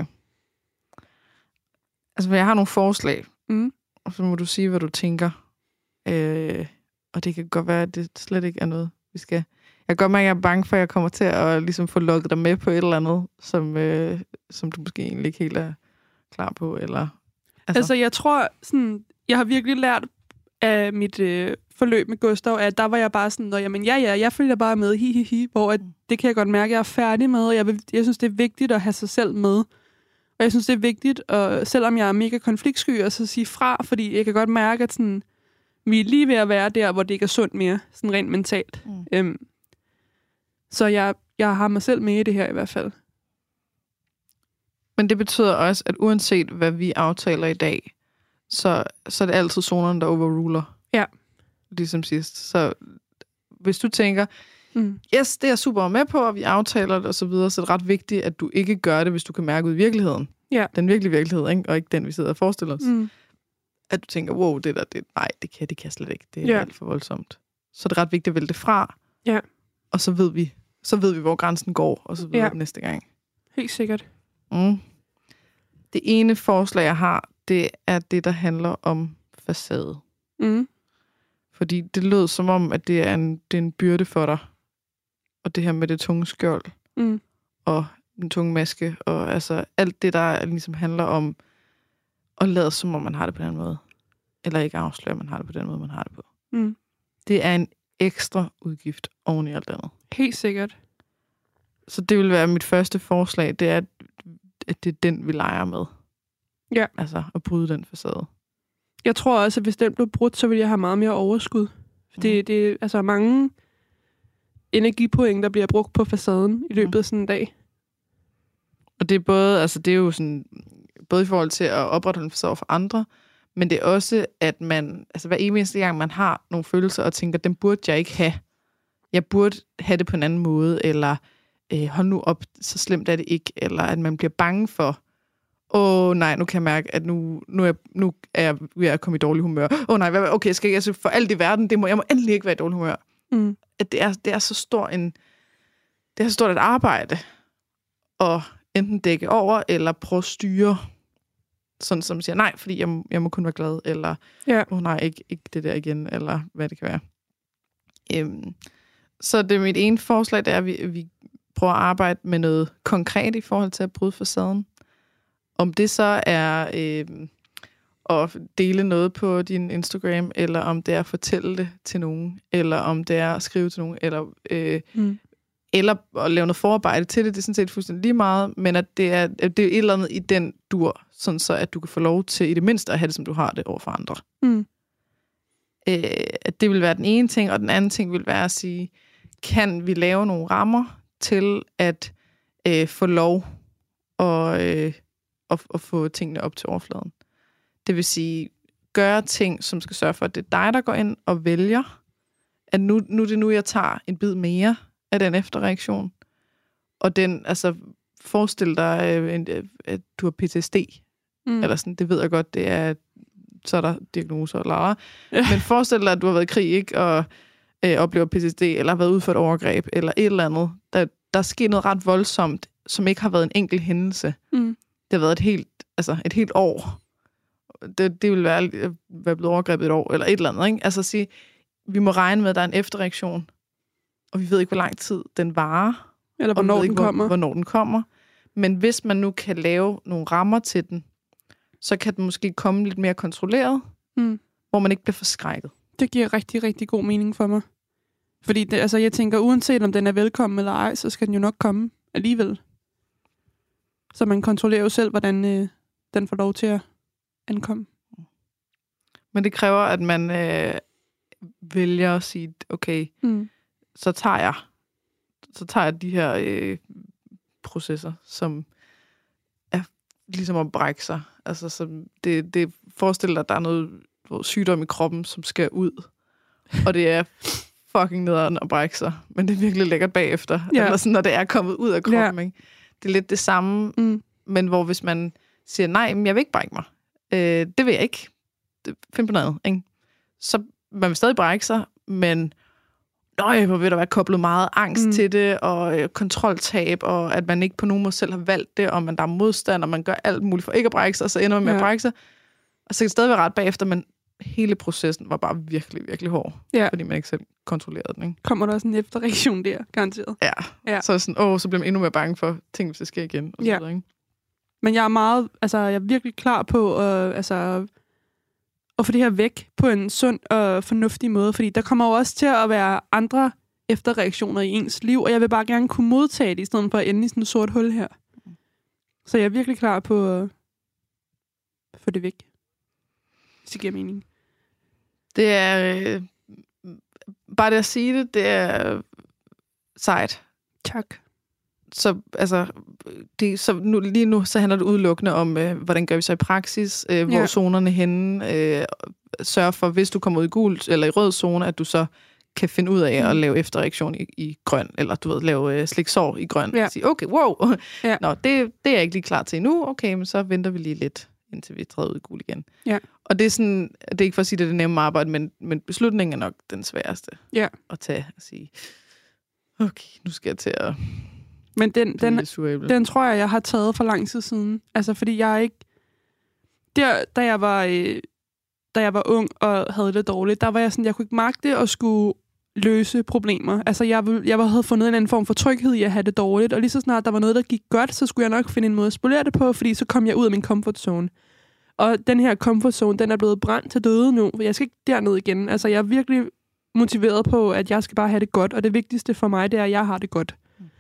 Altså, jeg har nogle forslag, og så må du sige, hvad du tænker. Og det kan godt være, at det slet ikke er noget, vi skal... Jeg kan godt mærke, at jeg er bange for, at jeg kommer til at ligesom få lukket dig med på et eller andet, som du måske egentlig ikke helt er klar på, eller... Altså jeg tror, sådan, jeg har virkelig lært af mit forløb med Gustav, at der var jeg bare sådan, jamen jeg følger bare med, hi, hvor at, det kan jeg godt mærke, at jeg er færdig med, og jeg synes, det er vigtigt at have sig selv med. Og jeg synes, det er vigtigt, og selvom jeg er mega konfliktsky, at så sige fra, fordi jeg kan godt mærke, at sådan, vi er lige ved at være der, hvor det ikke er sundt mere, sådan rent mentalt. Så jeg har mig selv med i det her i hvert fald. Men det betyder også, at uanset hvad vi aftaler i dag, så er det altid zonerne, der overruler. Ja. Ligesom sidst. Så hvis du tænker, yes, det er jeg super med på, og vi aftaler det og så videre, så er det ret vigtigt, at du ikke gør det, hvis du kan mærke ud i virkeligheden. Ja. Den virkelige virkelighed, ikke? Og ikke den, vi sidder og forestiller os. At du tænker, wow, nej, det kan jeg slet ikke. Det er alt for voldsomt. Så er det ret vigtigt at vælge det fra. Ja. Og så ved vi, hvor grænsen går, og så videre næste gang. Helt sikkert. Det ene forslag, jeg har, det er det, der handler om facade. Fordi det lød som om, at det er en byrde for dig. Og det her med det tunge skjold. Og den tunge maske. Og altså alt det, der ligesom handler om at lade som om, man har det på den måde. Eller ikke afsløre, at man har det på den måde, man har det på. Det er en ekstra udgift oven i alt andet. Helt sikkert. Så det vil være mit første forslag, det er, at det er den, vi leger med. Ja. Altså at bryde den facade. Jeg tror også, at hvis den blev brudt, så ville jeg have meget mere overskud. Det er altså mange energipoint, der bliver brugt på facaden i løbet af sådan en dag. Og det er både, altså det er jo sådan, både i forhold til at opretholde en facade for andre, men det er også, at man, altså hver eneste gang, man har nogle følelser og tænker, dem burde jeg ikke have. Jeg burde have det på en anden måde, eller hold nu op, så slemt er det ikke, eller at man bliver bange for, nej, nu kan jeg mærke, at nu er jeg ved at komme i dårlig humør. Okay, skal jeg altså for alt i verden, jeg må endelig ikke være i dårlig humør. At det er så stort et arbejde at enten dække over, eller prøve at styre, sådan som siger, nej, fordi jeg må kun være glad, eller nej, ikke det der igen, eller hvad det kan være. Så det er mit ene forslag, det er, at vi prøver at arbejde med noget konkret i forhold til at bryde facaden. Om det så er at dele noget på din Instagram, eller om det er at fortælle det til nogen, eller om det er at skrive til nogen, eller at lave noget forarbejde til det, det er sådan set fuldstændig lige meget, men at det er et eller andet i den dur, sådan så at du kan få lov til i det mindste at have det, som du har det over for andre. At det vil være den ene ting, og den anden ting vil være at sige, kan vi lave nogle rammer til at få lov at få tingene op til overfladen. Det vil sige, gøre ting, som skal sørge for, at det er dig, der går ind og vælger, at nu er det nu, jeg tager en bid mere af den efterreaktion. Og den, altså, forestil dig, at du har PTSD. Eller sådan, det ved jeg godt, det er, så er der diagnoser, eller men forestil dig, at du har været i krig, ikke, og oplever PTSD, eller har været ude for et overgreb, eller et eller andet. Der sker noget ret voldsomt, som ikke har været en enkelt hændelse. Det har været et helt år. Det vil være blevet overgrebet et år, eller et eller andet, ikke? Altså at sige, vi må regne med, at der er en efterreaktion, og vi ved ikke, hvor lang tid den varer. Eller hvornår den kommer. Men hvis man nu kan lave nogle rammer til den, så kan den måske komme lidt mere kontrolleret, hvor man ikke bliver forskrækket. Det giver rigtig, rigtig god mening for mig. Fordi jeg tænker, uanset om den er velkommen eller ej, så skal den jo nok komme alligevel. Så man kontrollerer jo selv, hvordan den får lov til at ankomme. Men det kræver, at man vælger at sige, okay, så tager jeg de her processer, som er ligesom at brække sig. Altså, det forestiller dig, at der er noget sygdom i kroppen, som skal ud. og det er fucking nederen at brække sig, men det er virkelig lækkert bagefter, eller sådan, når det er kommet ud af kroppen. Ikke? Det er lidt det samme, men hvor hvis man siger, nej, men jeg vil ikke brække mig, det vil jeg ikke, find på noget, ikke? Så man vil stadig brække sig, men hvor vil der være koblet meget angst til det, og kontroltab, og at man ikke på nogen måde selv har valgt det, og der er modstand, og man gør alt muligt for ikke at brække sig, og så ender man med at brække sig. Og så kan det stadig være ret bagefter, men hele processen var bare virkelig, virkelig hård, fordi man ikke selv kontrollerede den. Ikke? Kommer der også en efterreaktion der, garanteret? Ja. Så sådan, så bliver man endnu mere bange for ting, hvis det sker igen. Og så videre, ikke? Men jeg er virkelig klar på at få det her væk på en sund og fornuftig måde, fordi der kommer jo også til at være andre efterreaktioner i ens liv, og jeg vil bare gerne kunne modtage det, i stedet for at ende i sådan et sort hul her. Så jeg er virkelig klar på at få det væk. Hvis det giver mening. Det er... bare det at sige det, det er sejt. Tak. Så lige nu så handler det udelukkende om, hvordan gør vi så i praksis, hvor zonerne henne, sørge for, hvis du kommer ud i gul eller i rød zone, at du så kan finde ud af at lave efterreaktion i grøn, eller du ved, lave sliksår i grøn. Ja. Sige, okay, wow, nå, det er jeg ikke lige klar til endnu, okay, men så venter vi lige lidt, indtil vi træder ud i gul igen. Ja. Og det er sådan, det er ikke for at sige, at det er det nemme arbejde, men beslutningen er nok den sværeste at tage og sige, okay, nu skal jeg til at... Men den tror jeg har taget for lang tid siden. Altså, fordi jeg ikke... Da jeg var ung og havde det dårligt, der var jeg sådan, jeg kunne ikke magte at skulle løse problemer. Altså, jeg havde fundet en anden form for tryghed i at have det dårligt, og lige så snart der var noget, der gik godt, så skulle jeg nok finde en måde at spolere det på, fordi så kom jeg ud af min comfort zone. Og den her comfort zone, den er blevet brændt til døde nu, for jeg skal ikke derned igen. Altså, jeg er virkelig motiveret på, at jeg skal bare have det godt, og det vigtigste for mig, det er, at jeg har det godt.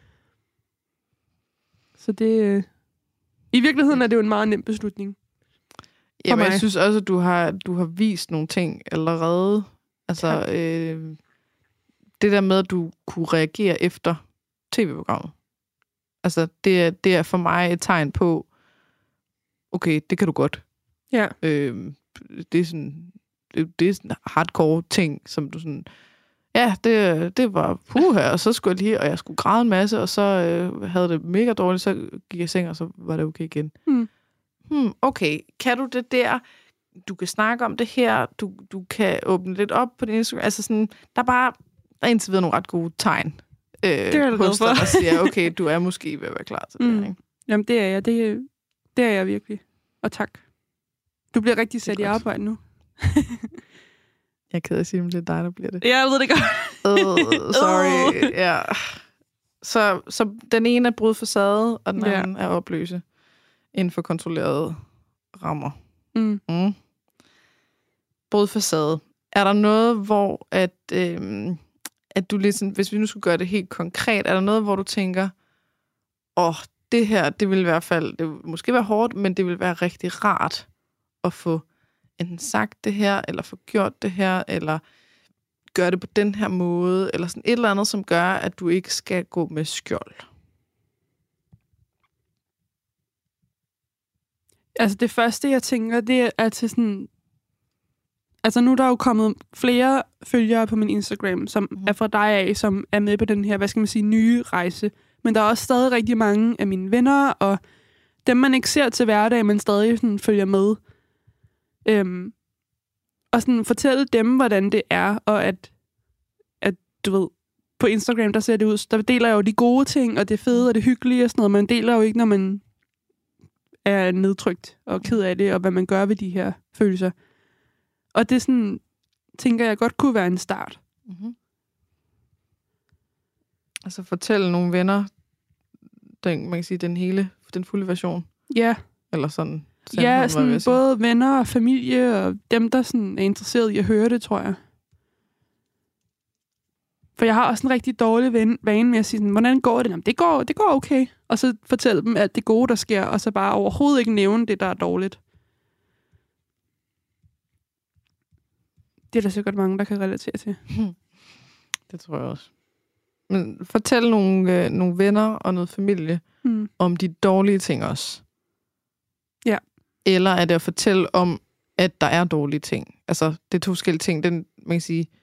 Så det... I virkeligheden er det jo en meget nem beslutning. Jamen, jeg synes også, at du har vist nogle ting allerede. Altså, det der med, at du kunne reagere efter tv-programmet. Altså, det er for mig et tegn på, okay, det kan du godt. Ja. Det er sådan hardcore ting, som du sådan... Ja, det var her, og så skulle jeg lige, og jeg skulle græde en masse, og så havde det mega dårligt, så gik jeg i seng, og så var det okay igen. Okay, kan du det der? Du kan snakke om det her, du kan åbne lidt op på din Instagram. Altså sådan, der er indtil videre nogle ret gode tegn hos dig, der siger, okay, du er måske ved at være klar til det her, ikke? Jamen, det er jeg. Det er jeg virkelig. Og tak. Du bliver rigtig sat i arbejde nu. Jeg er ked af at sige, om det er dig, der bliver det. Ja, jeg ved det godt. Sorry. Ja. Så den ene er brud facade, og den anden er opløse inden for kontrollerede rammer. Brud facade. Er der noget, hvor at du ligesom, hvis vi nu skulle gøre det helt konkret, er der noget, hvor du tænker, det her, det vil i hvert fald, det vil måske være hårdt, men det vil være rigtig rart at få enten sagt det her, eller få gjort det her, eller gøre det på den her måde, eller sådan et eller andet, som gør, at du ikke skal gå med skjold? Altså det første, jeg tænker, det er til sådan... Altså nu er der jo kommet flere følgere på min Instagram, som er fra dig af, som er med på den her, hvad skal man sige, nye rejse. Men der er også stadig rigtig mange af mine venner, og dem, man ikke ser til hverdag, men stadig sådan følger med. Og sådan fortælle dem, hvordan det er, og at du ved, på Instagram, der ser det ud, der deler jeg jo de gode ting, og det fede, og det hyggelige og sådan noget. Man deler jo ikke, når man er nedtrykt og ked af det, og hvad man gør ved de her følelser. Og det sådan, tænker jeg godt kunne være en start. Altså fortælle nogle venner, man kan sige, den fulde version. Ja. Eller sådan. Ja, sådan både venner og familie, og dem, der sådan er interesseret i at høre det, tror jeg. For jeg har også en rigtig dårlig vane med at sige sådan, hvordan går det? Jamen, det går okay. Og så fortælle dem alt det gode, der sker, og så bare overhovedet ikke nævne det, der er dårligt. Det er der sikkert mange, der kan relatere til. Det tror jeg også. Men fortæl nogle venner og noget familie om de dårlige ting også. Ja. Eller er det at fortælle om, at der er dårlige ting? Altså, det er to forskellige ting. Man kan sige,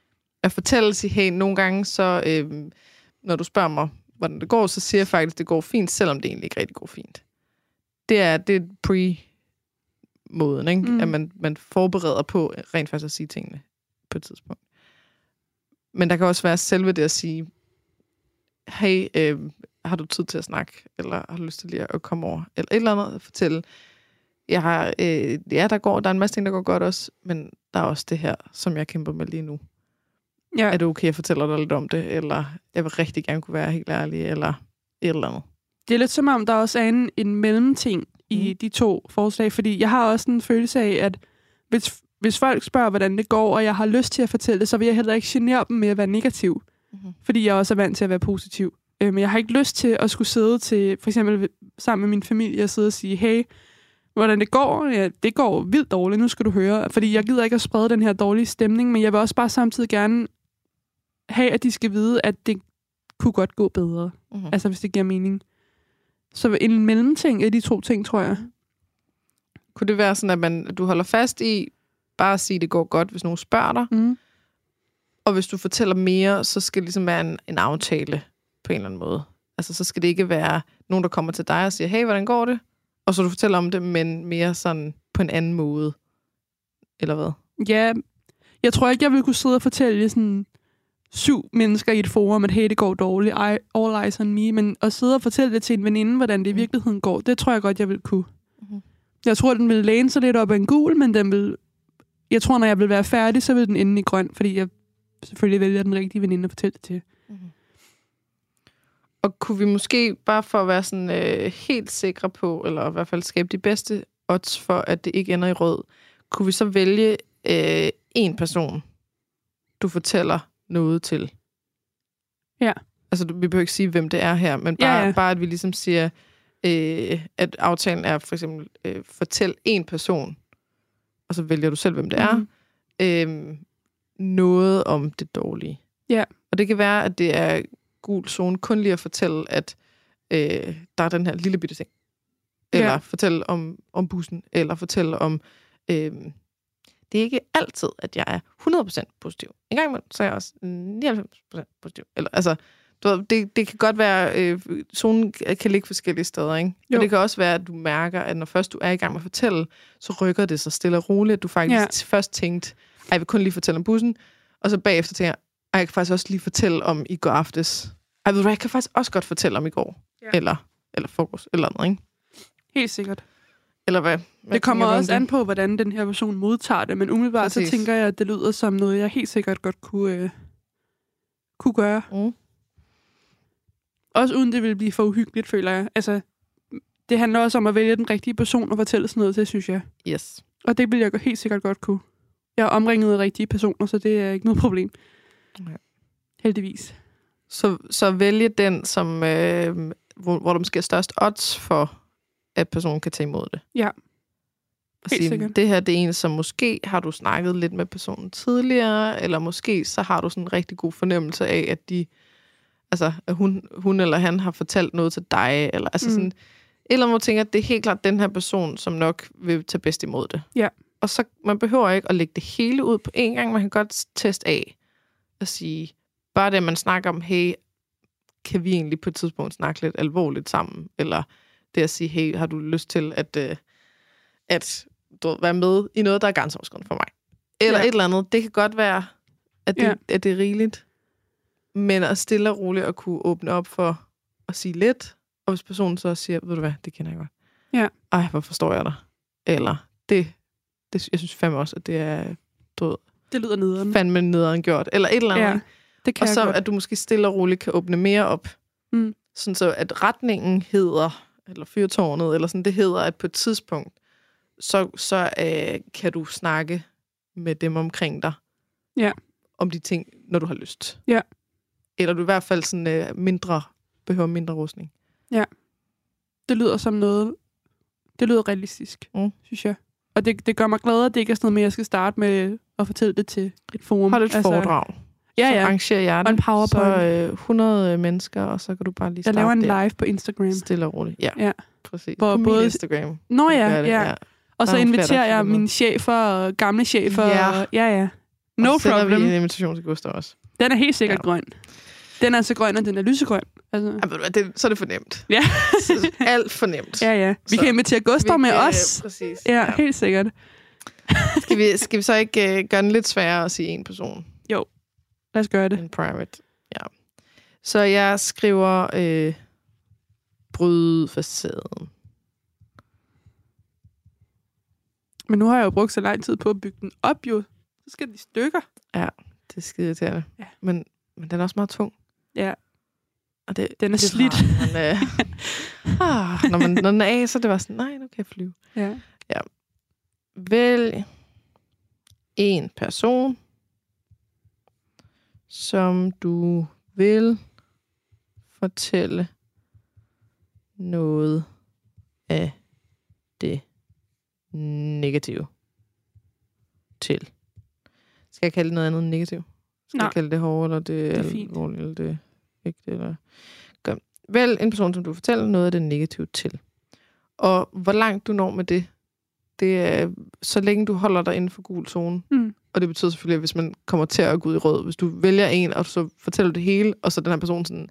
at fortælle sig, hey, nogle gange, så når du spørger mig, hvordan det går, så siger jeg faktisk, at det går fint, selvom det egentlig ikke rigtig går fint. Det er pre-måden, ikke? At man forbereder på rent faktisk at sige tingene på et tidspunkt. Men der kan også være selve det at sige, hey, har du tid til at snakke, eller har du lyst til lige at komme over, eller et eller andet at fortælle. Der er en masse ting, der går godt også, men der er også det her, som jeg kæmper med lige nu. Ja. Er det okay, jeg fortæller dig lidt om det, eller jeg vil rigtig gerne kunne være helt ærlig, eller et eller andet. Det er lidt som om, der også er en mellemting i de to forslag, fordi jeg har også en følelse af, at hvis folk spørger, hvordan det går, og jeg har lyst til at fortælle det, så vil jeg heller ikke genere dem med at være negativ, fordi jeg også er vant til at være positiv. Men jeg har ikke lyst til at skulle sidde til, for eksempel sammen med min familie, og sidde og sige, hey, hvordan det går? Ja, det går vildt dårligt, nu skal du høre. Fordi jeg gider ikke at sprede den her dårlige stemning, men jeg vil også bare samtidig gerne have, at de skal vide, at det kunne godt gå bedre. Altså, hvis det giver mening. Så en mellemting af de to ting, tror jeg. Kunne det være sådan, at du holder fast i, bare at sige, at det går godt, hvis nogen spørger dig? Og hvis du fortæller mere, så skal det ligesom være en aftale på en eller anden måde. Altså, så skal det ikke være nogen, der kommer til dig og siger, hey, hvordan går det? Og så du fortæller om det, men mere sådan på en anden måde. Eller hvad? Ja, jeg tror ikke, jeg ville kunne sidde og fortælle sådan 7 mennesker i et forum, at hey, det går dårligt, all eyes on me, men at sidde og fortælle det til en veninde, hvordan det i virkeligheden går, det tror jeg godt, jeg ville kunne. Jeg tror, den vil læne sig lidt op af en gul, men jeg tror, når jeg vil være færdig, så vil den ende i grøn, fordi jeg selvfølgelig vælger den rigtige veninde at fortælle det til. Og kunne vi måske, bare for at være sådan helt sikre på, eller i hvert fald skabe de bedste odds for, at det ikke ender i rød, kunne vi så vælge en person, du fortæller noget til? Ja. Altså, vi behøver ikke sige, hvem det er her, men bare at vi ligesom siger, at aftalen er for eksempel, fortæl en person, og så vælger du selv, hvem det er. Noget om det dårlige. Ja. Og det kan være, at det er gul zone, kun lige at fortælle, at der er den her lille bitte ting. Eller fortælle om bussen, eller fortælle om... det er ikke altid, at jeg er 100% positiv. En gang imellem, så er jeg også 99% positiv. Eller, altså, det kan godt være... zonen kan ligge forskellige steder, ikke? Og det kan også være, at du mærker, at når først du er i gang med at fortælle, så rykker det sig stille og roligt, at du faktisk først tænkte, jeg vil kun lige fortælle om bussen, og så bagefter tænker jeg kan faktisk også lige fortælle om i går aftes. Jeg kan faktisk også godt fortælle om i går. Ja. Eller fokus, eller noget, ikke? Helt sikkert. Eller hvad? Det kommer også an på, hvordan den her person modtager det, men umiddelbart så tænker jeg, at det lyder som noget, jeg helt sikkert godt kunne gøre. Også uden det vil blive for uhyggeligt, føler jeg. Altså, det handler også om at vælge den rigtige person og fortælle sådan noget til, synes jeg. Yes. Og det vil jeg helt sikkert godt kunne. Jeg er omringet af rigtige personer, så det er ikke noget problem. Okay. Heldigvis. Så vælge den, som, hvor der måske er størst odds for, at personen kan tage imod det. Ja. Og sige, det her det er en, som måske har du snakket lidt med personen tidligere, eller måske så har du sådan en rigtig god fornemmelse af, at at hun eller han har fortalt noget til dig, eller sådan, eller man tænker, at det er helt klart den her person, som nok vil tage bedst imod det. Ja. Og så man behøver ikke at lægge det hele ud på en gang, man kan godt teste af og sige, bare det, man snakker om, hey, kan vi egentlig på et tidspunkt snakke lidt alvorligt sammen, eller det at sige, hey, har du lyst til at være med i noget, der er grænseoverskridende for mig? Eller et eller andet. Det kan godt være, at det er rigeligt, men at stille og roligt at kunne åbne op for at sige lidt, og hvis personen så siger, ved du hvad, det kender jeg godt. Ja. Ej, hvor forstår jeg dig? Eller det jeg synes fandme også, at det er det lyder nederen. Fandme nederen gjort. Eller et eller andet. Ja, det kan og så, godt. at du måske stille og roligt kan åbne mere op. Sådan så, at retningen hedder, eller fyrtårnet, eller sådan, det hedder, at på et tidspunkt, så kan du snakke med dem omkring dig. Ja. Om de ting, når du har lyst. Ja. Eller du i hvert fald sådan behøver mindre rustning. Ja. Det lyder som noget, det lyder realistisk, synes jeg. Og det gør mig glad, at det ikke er sådan noget med, at jeg skal starte med at fortælle det til et forum. Hold et foredrag. Ja. Så arrangerer jeg det. Og en PowerPoint. Så 100 mennesker, og så kan du bare lige starte. Jeg laver en live på Instagram. Stille og roligt. Ja. Præcis. På både Instagram. Nå ja. Og så inviterer jeg mine chefer og gamle chefer. Ja. Ja. No og så sender problem. vi en invitation til Gustav også. Den er helt sikkert grøn. Den er så grøn, og den er lysegrøn. Altså. Ja, ved du hvad, så er det for nemt. Ja. Alt for nemt. Ja. Vi kan invitere Gustav med os. Præcis. Ja, helt sikkert. Skal vi så ikke gøre den lidt sværere at sige en person? Jo, lad os gøre det. En private, ja. Så jeg skriver bryd facaden. Men nu har jeg jo brugt så lang tid på at bygge den op, jo. Så skal de stykker. Ja, det er skide irriterende. Ja. Men den er også meget tung. Ja. Og det Den er slidt. Når den er af, så det var sådan, nej, nu kan jeg flyve. Ja. Vælg en person, som du vil fortælle noget af det negative til. Skal jeg kalde det noget andet negativt? Skal jeg kalde det hårdt, eller det er alvorligt, eller det ikke det, eller... Godt. Vælg en person, som du fortæller noget af det negative til. Og hvor langt du når med det, det er så længe du holder dig inden for gul zone. Og det betyder selvfølgelig, at hvis man kommer til at gå ud i rød, hvis du vælger en, og så fortæller det hele, og så den her person sådan,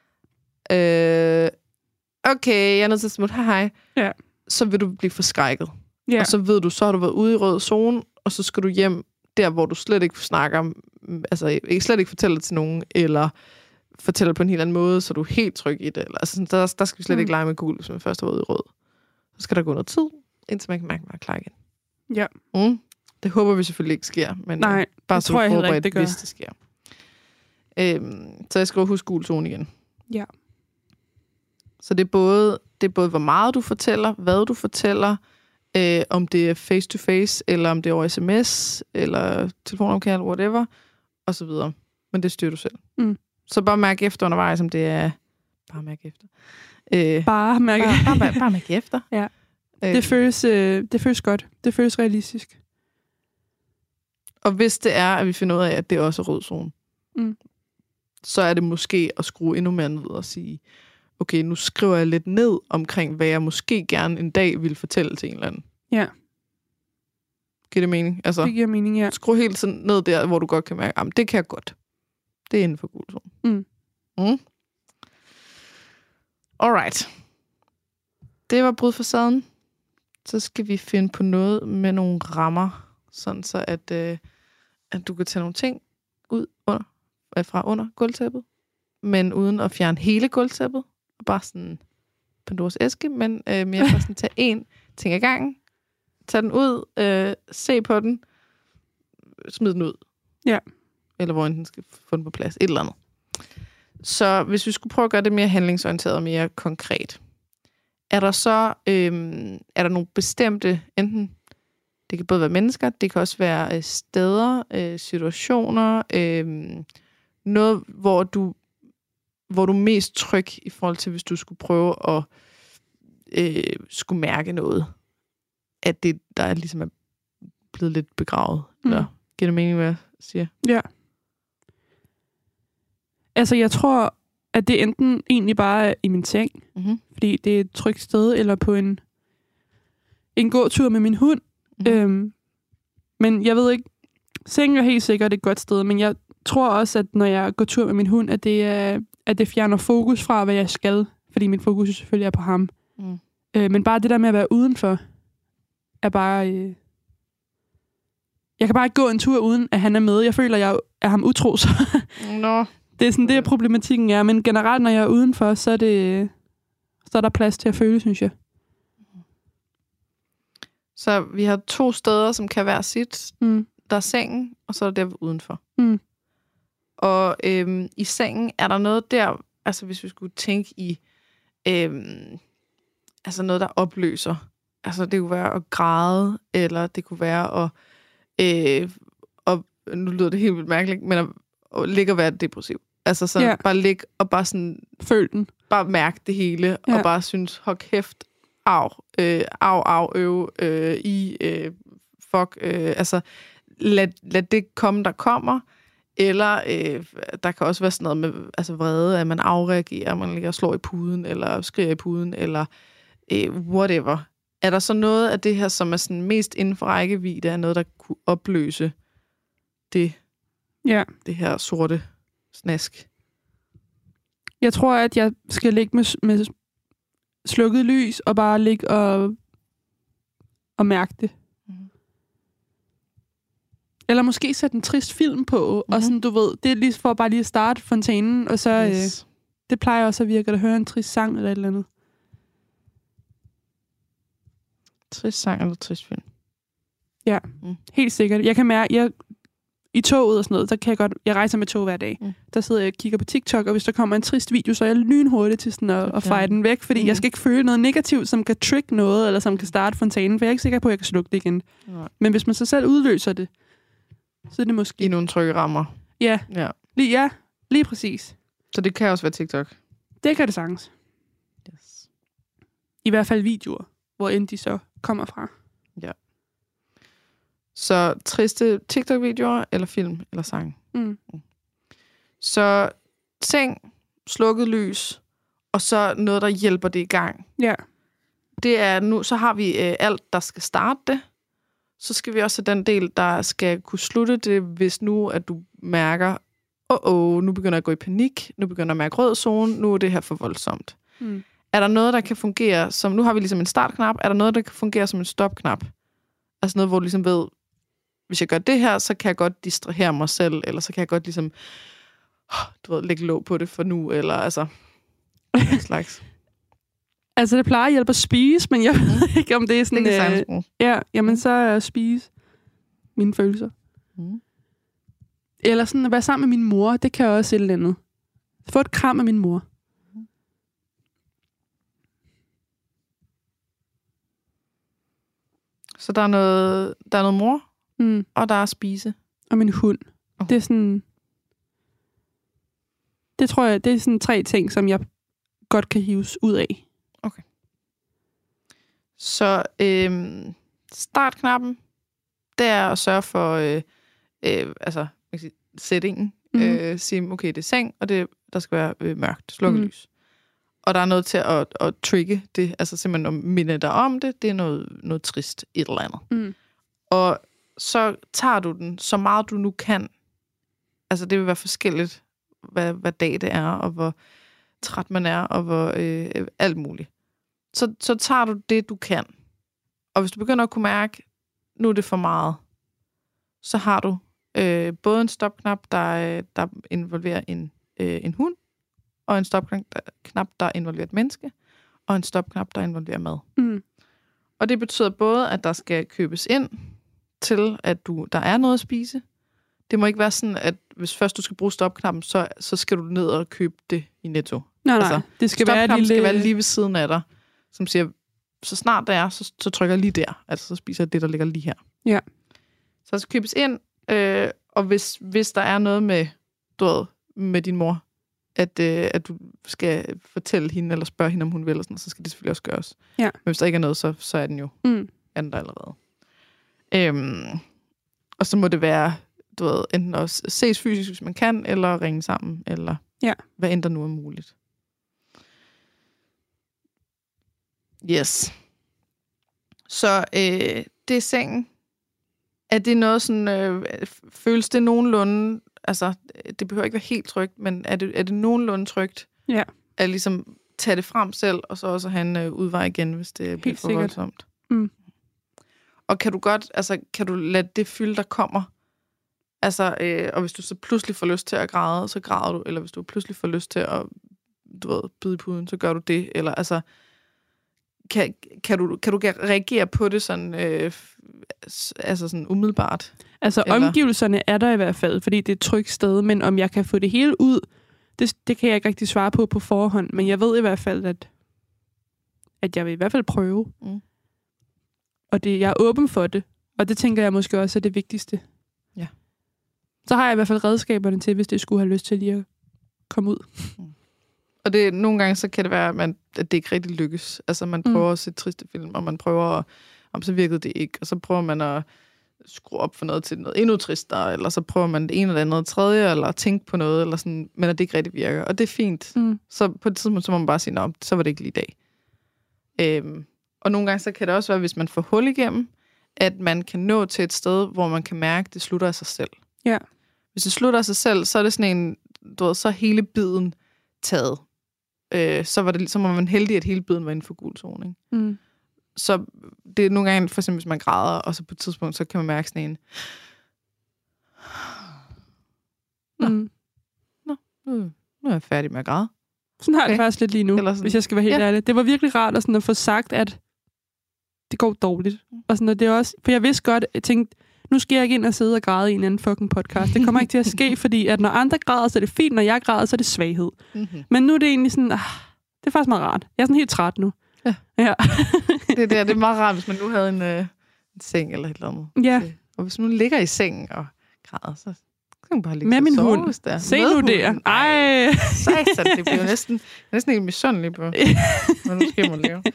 okay, jeg er nødt til at smutte, hej. Ja. Så vil du blive forskrækket. Ja. Og så ved du, så har du været ude i rød zone, og så skal du hjem der, hvor du slet ikke snakker, altså slet ikke fortæller det til nogen, eller fortæller på en helt anden måde, så du er helt tryg i det. Eller, altså, der skal vi slet ikke lege med gul, hvis man først har været ude i rød. Så skal der gå noget tid, indtil man kan mærke, at man er klar igen. Ja. Det håber vi selvfølgelig ikke sker, men nej, bare så du forberedt, det hvis det sker. Så jeg skal huske gul zone igen. Ja. Så det er både, hvor meget du fortæller, hvad du fortæller, om det er face-to-face, eller om det er over sms, eller telefonopkald, whatever, og så videre. Men det styrer du selv. Så bare mærk efter undervejs, om det er... Bare mærk efter. Bare mærk efter. Ja. Det føles godt. Det føles realistisk. Og hvis det er, at vi finder ud af, at det også er rød zone, så er det måske at skrue endnu mere ned og sige, okay, nu skriver jeg lidt ned omkring, hvad jeg måske gerne en dag vil fortælle til en eller anden. Ja. Giver det mening? Altså, det giver mening, ja. Skru helt sådan ned der, hvor du godt kan mærke, det kan jeg godt. Det er inden for gul zone. Alright. Det var brud facaden. Så skal vi finde på noget med nogle rammer, sådan så at du kan tage nogle ting ud fra under gulvtæppet, men uden at fjerne hele gulvtæppet. Bare sådan Pandoras æske, men mere for sådan tage en ting ad gangen, tage den ud, se på den, smid den ud. Ja. Eller hvor den skal få den på plads. Et eller andet. Så hvis vi skulle prøve at gøre det mere handlingsorienteret og mere konkret, er der så er der nogle bestemte, enten det kan både være mennesker, det kan også være steder, situationer, noget, hvor du er mest tryg i forhold til, hvis du skulle prøve at skulle mærke noget, at det der er ligesom er blevet lidt begravet. Eller giver det mening, hvad jeg siger? Ja. Altså, jeg tror, at det enten egentlig bare er i min seng, fordi det er et trygt sted, eller på en gåtur med min hund. Men jeg ved ikke, sengen er helt sikkert et godt sted, men jeg tror også, at når jeg går tur med min hund, at det fjerner fokus fra, hvad jeg skal, fordi min fokus selvfølgelig er på ham. Men bare det der med at være udenfor, er bare... Jeg kan bare ikke gå en tur, uden at han er med. Jeg føler, at jeg er ham utro, så... Nå. Det er sådan, det problematikken er. Men generelt, når jeg er udenfor, så er der plads til at føle, synes jeg. Så vi har 2 steder, som kan være sit. Der er sengen, og så er der udenfor. Og i sengen, er der noget der, altså hvis vi skulle tænke i, altså noget, der opløser. Altså det kunne være at græde, eller det kunne være at nu lyder det helt vildt mærkeligt, men at ligge og være depressiv. Altså sådan, bare ligge og bare sådan... Føl den. Bare mærke det hele, og bare synes, hold kæft, fuck, altså lad det komme, der kommer, eller der kan også være sådan noget med altså vrede, at man afreagerer, man ligger og slår i puden, eller skriger i puden, eller whatever. Er der så noget af det her, som er sådan mest inden for rækkevidde, er noget, der kunne opløse det her sorte snask. Jeg tror, at jeg skal ligge med slukket lys, og bare ligge og mærke det. Mm. Eller måske sætte en trist film på, og sådan, du ved, det er lige for bare lige at starte fontænen, og så, det plejer også at virke, at høre en trist sang eller et eller andet. Trist sang eller trist film? Ja, helt sikkert. Jeg kan mærke, i toget og sådan noget, så kan jeg rejser med tog hver dag. Der sidder jeg og kigger på TikTok, og hvis der kommer en trist video, så er jeg lynhurtigt til sådan at feje den væk, fordi jeg skal ikke føle noget negativt, som kan trigge noget, eller som kan starte fontænen, for jeg er ikke sikker på, at jeg kan slukke det igen. Nej. Men hvis man så selv udløser det, så er det måske... I nogle trygge rammer. Ja. Lige præcis. Så det kan også være TikTok? Det kan det sagtens. Yes. I hvert fald videoer, hvor end de så kommer fra. Ja. Så triste TikTok-videoer, eller film, eller sang. Så seng, slukket lys, og så noget, der hjælper det i gang. Ja. Det er nu, så har vi alt, der skal starte det. Så skal vi også have den del, der skal kunne slutte det, hvis nu, at du mærker, nu begynder jeg at gå i panik, nu begynder jeg at mærke rød zone, nu er det her for voldsomt. Er der noget, der kan fungere som, nu har vi ligesom en startknap, er der noget, der kan fungere som en stopknap? Altså noget, hvor du ligesom ved, hvis jeg gør det her, så kan jeg godt distrahere mig selv, eller så kan jeg godt ligesom, lægge låg på det for nu, eller altså, en slags. Altså, det plejer at hjælpe at spise, men jeg ved ikke, om det er sådan... Det kan sagtens bruge. Jamen så er at spise mine følelser. Eller sådan at være sammen med min mor, det kan også et eller andet. Få et kram af min mor. Så der er noget mor, og der er spise. Og min hund. Det er sådan... Det tror jeg, det er sådan 3 ting, som jeg godt kan hives ud af. Okay. Så startknappen, det er at sørge for sætningen. Sige, okay, det er seng, og der skal være mørkt, slukket lys. Og der er noget til at trigge det, altså simpelthen at minde dig om det. Det er noget trist, et eller andet. Og så tager du den så meget du nu kan. Altså det vil være forskelligt, hvad dag det er, og hvor træt man er, og hvor alt muligt. Så tager du det, du kan. Og hvis du begynder at kunne mærke, nu er det for meget, så har du både en stopknap, der involverer en hund, og en stopknap, der involverer et menneske, og en stopknap, der involverer mad. Og det betyder både, at der skal købes ind til, at der er noget at spise. Det må ikke være sådan, at hvis først du skal bruge stopknappen, så skal du ned og købe det i Netto. Nej, altså, det skal stopknappen skal være lige ved siden af dig, som siger, så snart det er, så trykker jeg lige der. Altså, så spiser jeg det, der ligger lige her. Ja. Så der skal købes ind, og hvis der er noget med din mor, at du skal fortælle hende, eller spørge hende, om hun vil, eller sådan, så skal det selvfølgelig også gøres. Ja. Men hvis der ikke er noget, så er den jo anden der allerede. Og så må det være, enten også ses fysisk, hvis man kan, eller ringe sammen, eller hvad end der nu er muligt. Yes. Så det er sengen. Er det noget sådan, føles det nogenlunde, altså det behøver ikke være helt trygt, men er det nogenlunde trygt? Ja. At ligesom tage det frem selv, og så også have en udvej igen, hvis det bliver for voldsomt. Og kan du lade det fylde, der kommer? Altså, og hvis du så pludselig får lyst til at græde, så græder du, eller hvis du pludselig får lyst til at, bide i puden, så gør du det, eller altså, kan du reagere på det sådan, altså sådan umiddelbart? Altså, eller? Omgivelserne er der i hvert fald, fordi det er et trygt sted, men om jeg kan få det hele ud, det kan jeg ikke rigtig svare på forhånd, men jeg ved i hvert fald, at jeg vil i hvert fald prøve. Og jeg er åben for det, og det tænker jeg måske også er det vigtigste. Ja. Så har jeg i hvert fald redskaberne til, hvis det skulle have lyst til lige at komme ud. Og nogle gange så kan det være, at det ikke rigtig lykkes. Altså man prøver at se triste film, og man prøver, om så virkede det ikke, og så prøver man at skrue op for noget til noget endnu tristere, eller så prøver man det ene eller andet tredje, eller at tænke på noget, eller sådan, men at det ikke rigtig virker. Og det er fint. Så på et tidspunkt, så må man bare sige, så var det ikke lige i dag. Og nogle gange så kan det også være, hvis man får hul igennem, at man kan nå til et sted, hvor man kan mærke, at det slutter af sig selv. Ja. Hvis det slutter af sig selv, så er det sådan en, du ved, så er hele biden taget. Så var man heldig, at hele biden var inden for gul zone, ikke? Mm. Så det er nogle gange, for eksempel hvis man græder, og så på et tidspunkt, så kan man mærke sådan en, nu er jeg færdig med at græde. Sådan har jeg det faktisk lidt lige nu, hvis jeg skal være helt ærlig. Det var virkelig rart at få sagt, at det går dårligt. Og sådan, at det også, for jeg vidste godt, jeg tænkte, nu skal jeg ikke ind og sidde og græde i en anden fucking podcast. Det kommer ikke til at ske, fordi at når andre græder, så er det fint, når jeg græder, så er det svaghed. Mm-hmm. Men nu er det egentlig sådan, det er faktisk meget rart. Jeg er sådan helt træt nu. Ja. Det er meget rart, hvis man nu havde en seng eller et eller andet. Ja. Og hvis man nu ligger i sengen og græder, så kan man bare ligge med min sove, hund. Der. Se nu der. Ej. Sejt, det bliver næsten helt misundelig på, hvad nu skal man lave.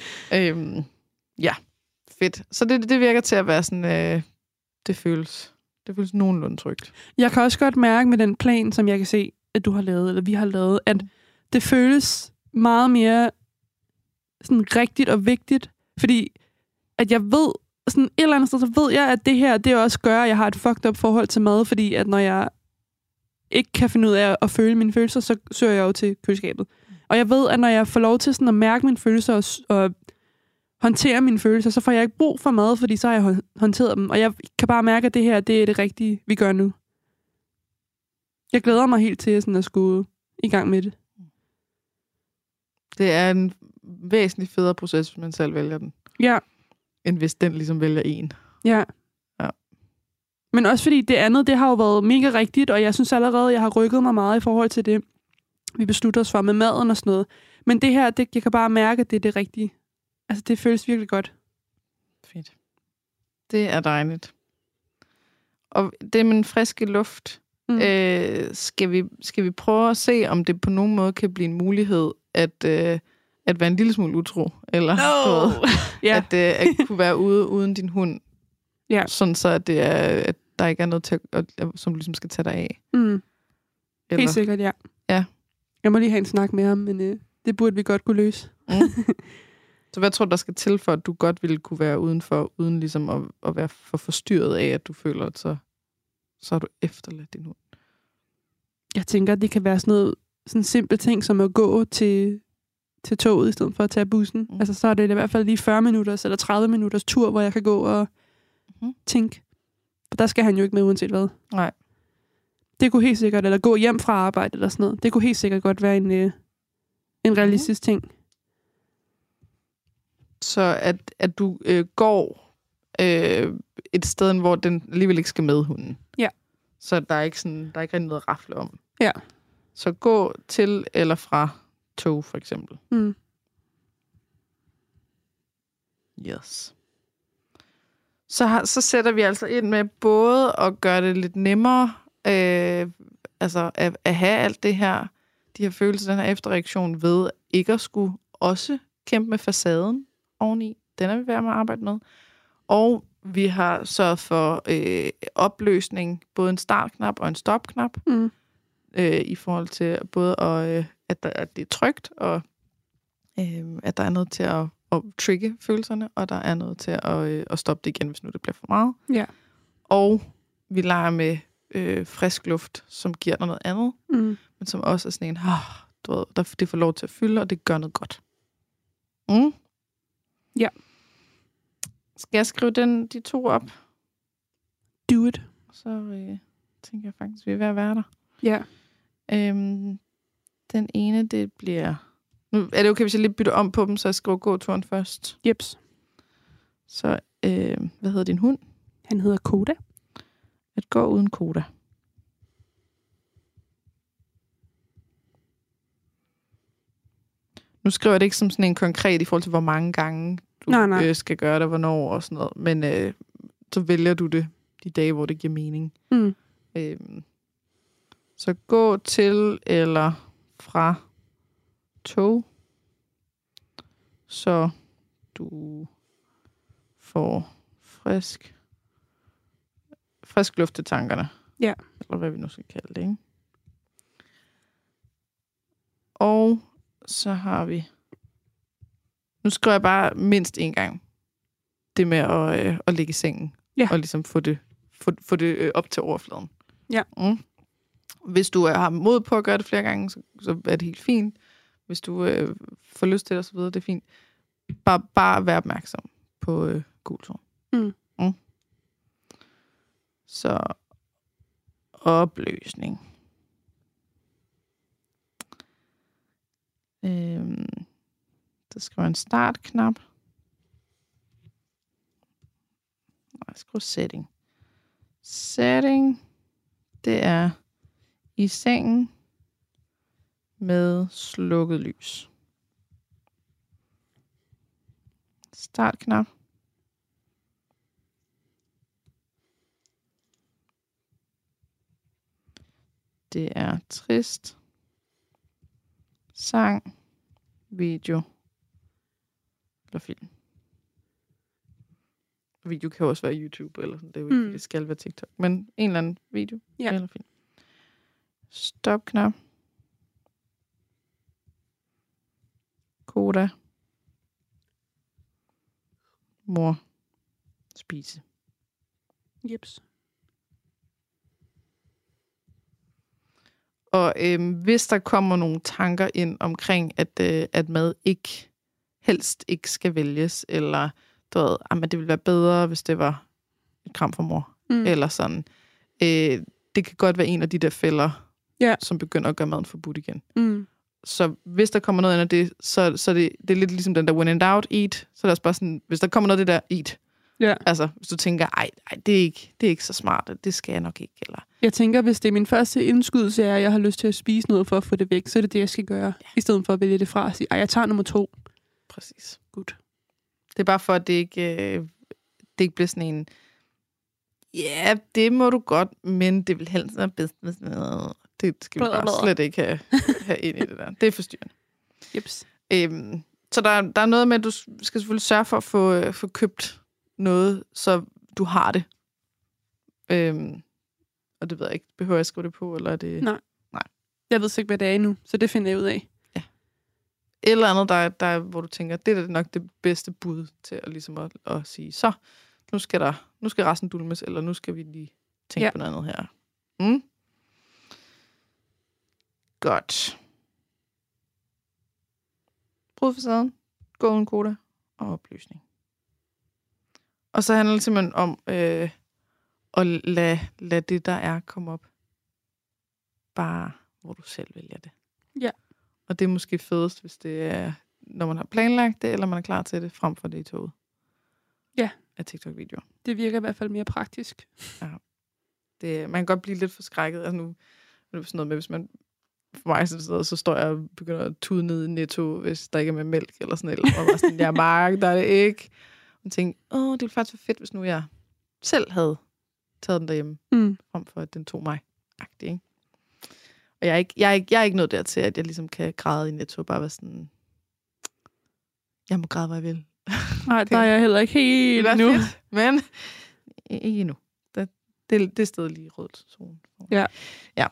Ja, fedt. Så det virker til at være sådan, det føles nogenlunde trygt. Jeg kan også godt mærke med den plan, som jeg kan se, at du har lavet, eller vi har lavet, at det føles meget mere sådan rigtigt og vigtigt, fordi at jeg ved, sådan et eller andet sted, så ved jeg, at det her, det også gør, at jeg har et fucked up forhold til mad, fordi at når jeg ikke kan finde ud af at føle mine følelser, så søger jeg jo til køleskabet. Og jeg ved, at når jeg får lov til sådan at mærke mine følelser og håndtere mine følelser, så får jeg ikke brug for mad, fordi så har jeg håndteret dem. Og jeg kan bare mærke, at det her, det er det rigtige, vi gør nu. Jeg glæder mig helt til sådan at skulle i gang med det. Det er en væsentlig federe proces, hvis man selv vælger den. Ja. End hvis den ligesom vælger en. Ja. Men også fordi det andet, det har jo været mega rigtigt, og jeg synes allerede, jeg har rykket mig meget i forhold til det, vi beslutter os for med maden og sådan noget. Men det her, jeg kan bare mærke, at det er det rigtige. Altså, det føles virkelig godt. Fedt. Det er dejligt. Og det med den friske luft, skal vi prøve at se, om det på nogen måde kan blive en mulighed, at være en lille smule utro, eller at kunne være ude uden din hund. Ja. Sådan så, at der ikke er noget, til som du ligesom skal tage dig af. Mm. Helt sikkert, ja. Jeg må lige have en snak med ham, men det burde vi godt kunne løse. Så hvad tror du, der skal til, for at du godt ville kunne være udenfor, uden ligesom at være for forstyrret af, at du føler, at så har du efterladt din hund? Jeg tænker, at det kan være sådan en simpel ting, som at gå til toget, i stedet for at tage bussen. Altså, så er det i hvert fald lige 40 minutters eller 30 minutters tur, hvor jeg kan gå og tænke. For der skal han jo ikke med, uanset hvad. Nej. Det kunne helt sikkert, eller gå hjem fra arbejde eller sådan noget. Det kunne helt sikkert godt være en realistisk ting. Så at du går et sted, hvor den alligevel ikke skal med hunden. Ja. Så der er ikke rigtig noget at rafle om. Ja. Så gå til eller fra tog, for eksempel. Mm. Yes. Så sætter vi altså ind med både at gøre det lidt nemmere, altså at have alt det her, de her følelser, den her efterreaktion ved ikke at skulle også kæmpe med facaden oveni. Den er vi ved at arbejde med. Og vi har sørget for opløsning, både en startknap og en stopknap, i forhold til både at det er trygt, og at der er noget til at trigge følelserne, og der er noget til at stoppe det igen, hvis nu det bliver for meget. Ja. Og vi leger med frisk luft, som giver noget andet, men som også er sådan en, det får lov til at fylde, og det gør noget godt. Mm. Ja. Skal jeg skrive de to op? Do it. Så tænker jeg faktisk, vi er ved at være der. Ja. Den ene, det bliver... Nu er det okay, hvis jeg lige bytter om på dem, så jeg skriver gåturen først? Jeps. Så, hvad hedder din hund? Han hedder Koda. At gå uden Koda. Nu skriver jeg det ikke som sådan en konkret i forhold til, hvor mange gange du skal gøre det, hvornår og sådan noget. Men så vælger du det de dage, hvor det giver mening. Mm. Så gå til eller fra tog, så du får frisk luft til tankerne. Ja. Eller hvad vi nu skal kalde det, ikke? Og så har vi... Nu skriver jeg bare mindst en gang det med at ligge i sengen. Ja. Og ligesom få det op til overfladen. Ja. Hvis du har mod på at gøre det flere gange, så er det helt fint. Hvis du får lyst til det, og så videre, det er fint. Bare vær opmærksom på gul zone. Så opløsning. Der skriver en startknap. Nej, skriv setting. Setting, det er i sengen med slukket lys. Startknap. Det er trist. Sang, video eller film. Video kan også være YouTube, eller sådan. Det er jo ikke, det skal være TikTok. Men en eller anden video eller film. Stop-knap. Koda. Mor. Spise. Jeps. Og hvis der kommer nogle tanker ind omkring, at mad helst ikke skal vælges, eller du ved, at det ville være bedre, hvis det var et kram fra mor, eller sådan. Det kan godt være en af de der fælder, som begynder at gøre maden forbudt igen. Så hvis der kommer noget ind af det, så det er lidt ligesom den der when in doubt, eat. Så er det også bare sådan, hvis der kommer noget af det der, eat. Ja. Altså, hvis du tænker, ej, det er ikke så smart, det skal jeg nok ikke, eller... Jeg tænker, hvis det er min første indskydelse, er, at jeg har lyst til at spise noget for at få det væk, så er det det, jeg skal gøre. Ja. I stedet for at vælge det fra og sige, jeg tager nummer 2. Præcis. Godt. Det er bare for, at det ikke bliver sådan en, ja, det må du godt, men det vil helst være bedst, hvis det skal vi bare slet ikke have ind i det der. Det er forstyrrende. Jeps. Så der er noget med, at du skal selvfølgelig sørge for at få købt noget, så du har det. Og det ved jeg ikke. Behøver jeg at skrive det på, eller er det... Nej. Jeg ved ikke, hvad det er endnu, så det finder jeg ud af. Ja. Et eller andet, der hvor du tænker, det er nok det bedste bud til at, ligesom at sige, så nu skal resten dulmes, eller nu skal vi lige tænke på noget andet her. Godt. Brud facaden, golden koda og opløsning. Og så handler det simpelthen om at lade det, der er, komme op. Bare hvor du selv vælger det. Ja. Og det er måske fedest, hvis det er, når man har planlagt det, eller man er klar til det, frem for det i toget. Ja. Af TikTok-videoer. Det virker i hvert fald mere praktisk. Ja. Man kan godt blive lidt forskrækket. Altså nu er det sådan noget med, hvis man for mig så står jeg og begynder at tude ned i Netto, hvis der ikke er med mælk eller sådan noget. Og sådan, jeg der er det ikke. Og tænkte, det ville faktisk være fedt, hvis nu jeg selv havde taget den derhjemme, frem for at den tog mig. Agtig, ikke? Og jeg er ikke nået dertil, at jeg ligesom kan græde i Netto, bare være sådan, jeg må græde, hvad jeg vil. Nej, der er jeg heller ikke helt det nu. Fedt, men ikke endnu. Det er stadig lige rødt zone. Ja.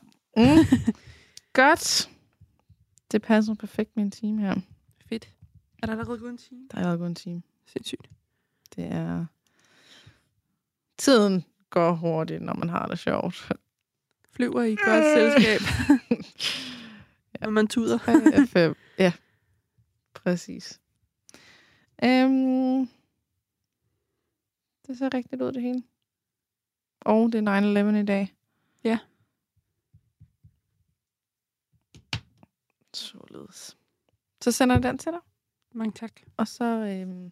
Godt. Det passer perfekt med en time her. Fedt. Er der allerede gået en time? Der er allerede gået en time. Sindssygt. Det er... Tiden går hurtigt, når man har det sjovt. Flyver i godt selskab. Når man tuder. 5. Ja, præcis. Det ser rigtigt ud, det hele. Og det er 9/11 i dag. Ja. Således. Så sender jeg den til dig. Mange tak. Og så,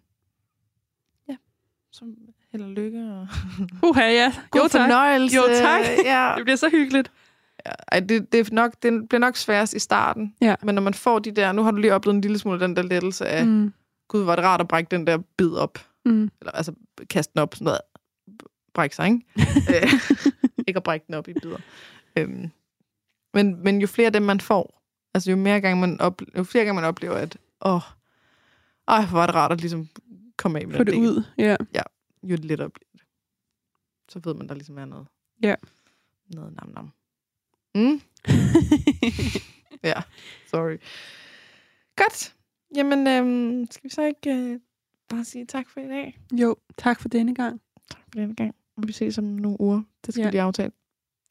så held og lykke. Og ja. God fornøjelse. Jo, tak. Ja. Det bliver så hyggeligt. Ja, det bliver nok sværest i starten. Ja. Men når man får de der, nu har du lige oplevet en lille smule den der lettelse af, gud, var det rart at brække den der bid op. Eller altså, kaste den op, sådan noget. Brække sig, ikke? Ikke at brække den op i bidder. Men jo flere af dem man får, altså jo flere gange man oplever, at hvor var det rart at ligesom komme af med få den det del. ud, ja. Jo lettere bliver det. Så ved man, der ligesom er noget. Ja. Noget nam-nam. Ja, sorry. Godt. Jamen, skal vi så ikke bare sige tak for i dag? Jo, tak for denne gang. Tak for denne gang. Og vi ses om nogle uger. Det skal vi aftale.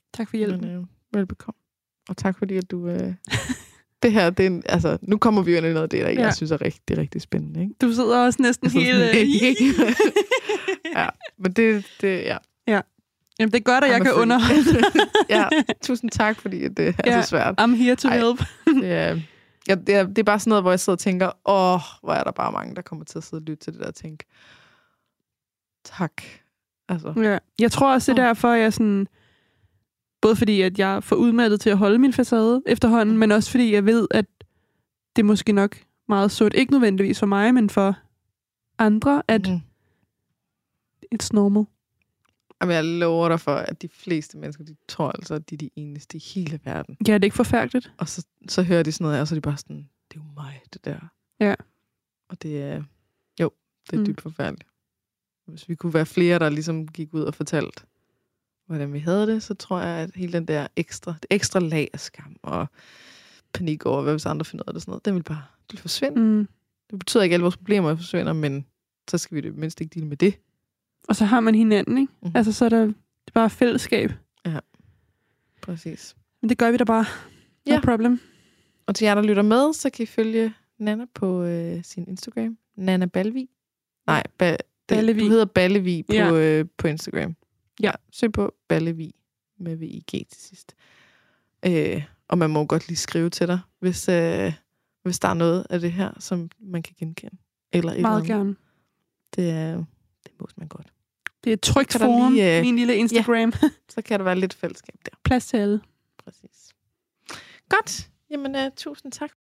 Tak for hjælpen. Men, velbekomme. Og tak fordi, at du... det her, det er altså, nu kommer vi jo ind i noget af det, der jeg synes er rigtig, rigtig spændende. Ikke? Du sidder også næsten helt... ja, men det ja. Ja. Jamen, det er godt, at jeg kan underholde. Ja, tusind tak, fordi det er så svært. I'm here to help. Det er bare sådan noget, hvor jeg sidder og tænker, hvor er der bare mange, der kommer til at sidde og lytte til det der og tænke, tak. Altså. Ja. Jeg tror også, det er derfor, jeg sådan... Både fordi, at jeg er for udmattet til at holde min facade efterhånden, men også fordi, jeg ved, at det er måske nok meget sundt. Ikke nødvendigvis for mig, men for andre, at it's normal. Jamen, jeg lover dig for, at de fleste mennesker, de tror altså, at de er de eneste i hele verden. Ja, det er ikke forfærdeligt. Og så hører de sådan noget, og så er de bare sådan, det er jo mig, det der. Ja. Og det er, det er dybt forfærdeligt. Hvis vi kunne være flere, der ligesom gik ud og fortalte, hvordan vi havde det, så tror jeg, at hele den der ekstra lag af skam og panik over, hvad hvis andre finder ud af det, sådan noget, den vil forsvinde. Det betyder ikke, at alle vores problemer forsvinder, men så skal vi det mindst ikke dele med det. Og så har man hinanden, ikke? Altså, så er det bare fællesskab. Ja, præcis. Men det gør vi da bare. No problem. Og til jer, der lytter med, så kan I følge Nanna på sin Instagram. Nanna Ballevig. Nej, Ballevig. Du hedder Ballevig på Instagram. Ja, søg på Ballevig med VIG til sidst. Og man må godt lige skrive til dig, hvis der er noget af det her, som man kan genkende. Eller meget gerne. Det må man godt. Det er et trygt forum, min lille Instagram. Ja, så kan der være lidt fællesskab der. Plads til alle. Præcis. Godt. Jamen, tusind tak.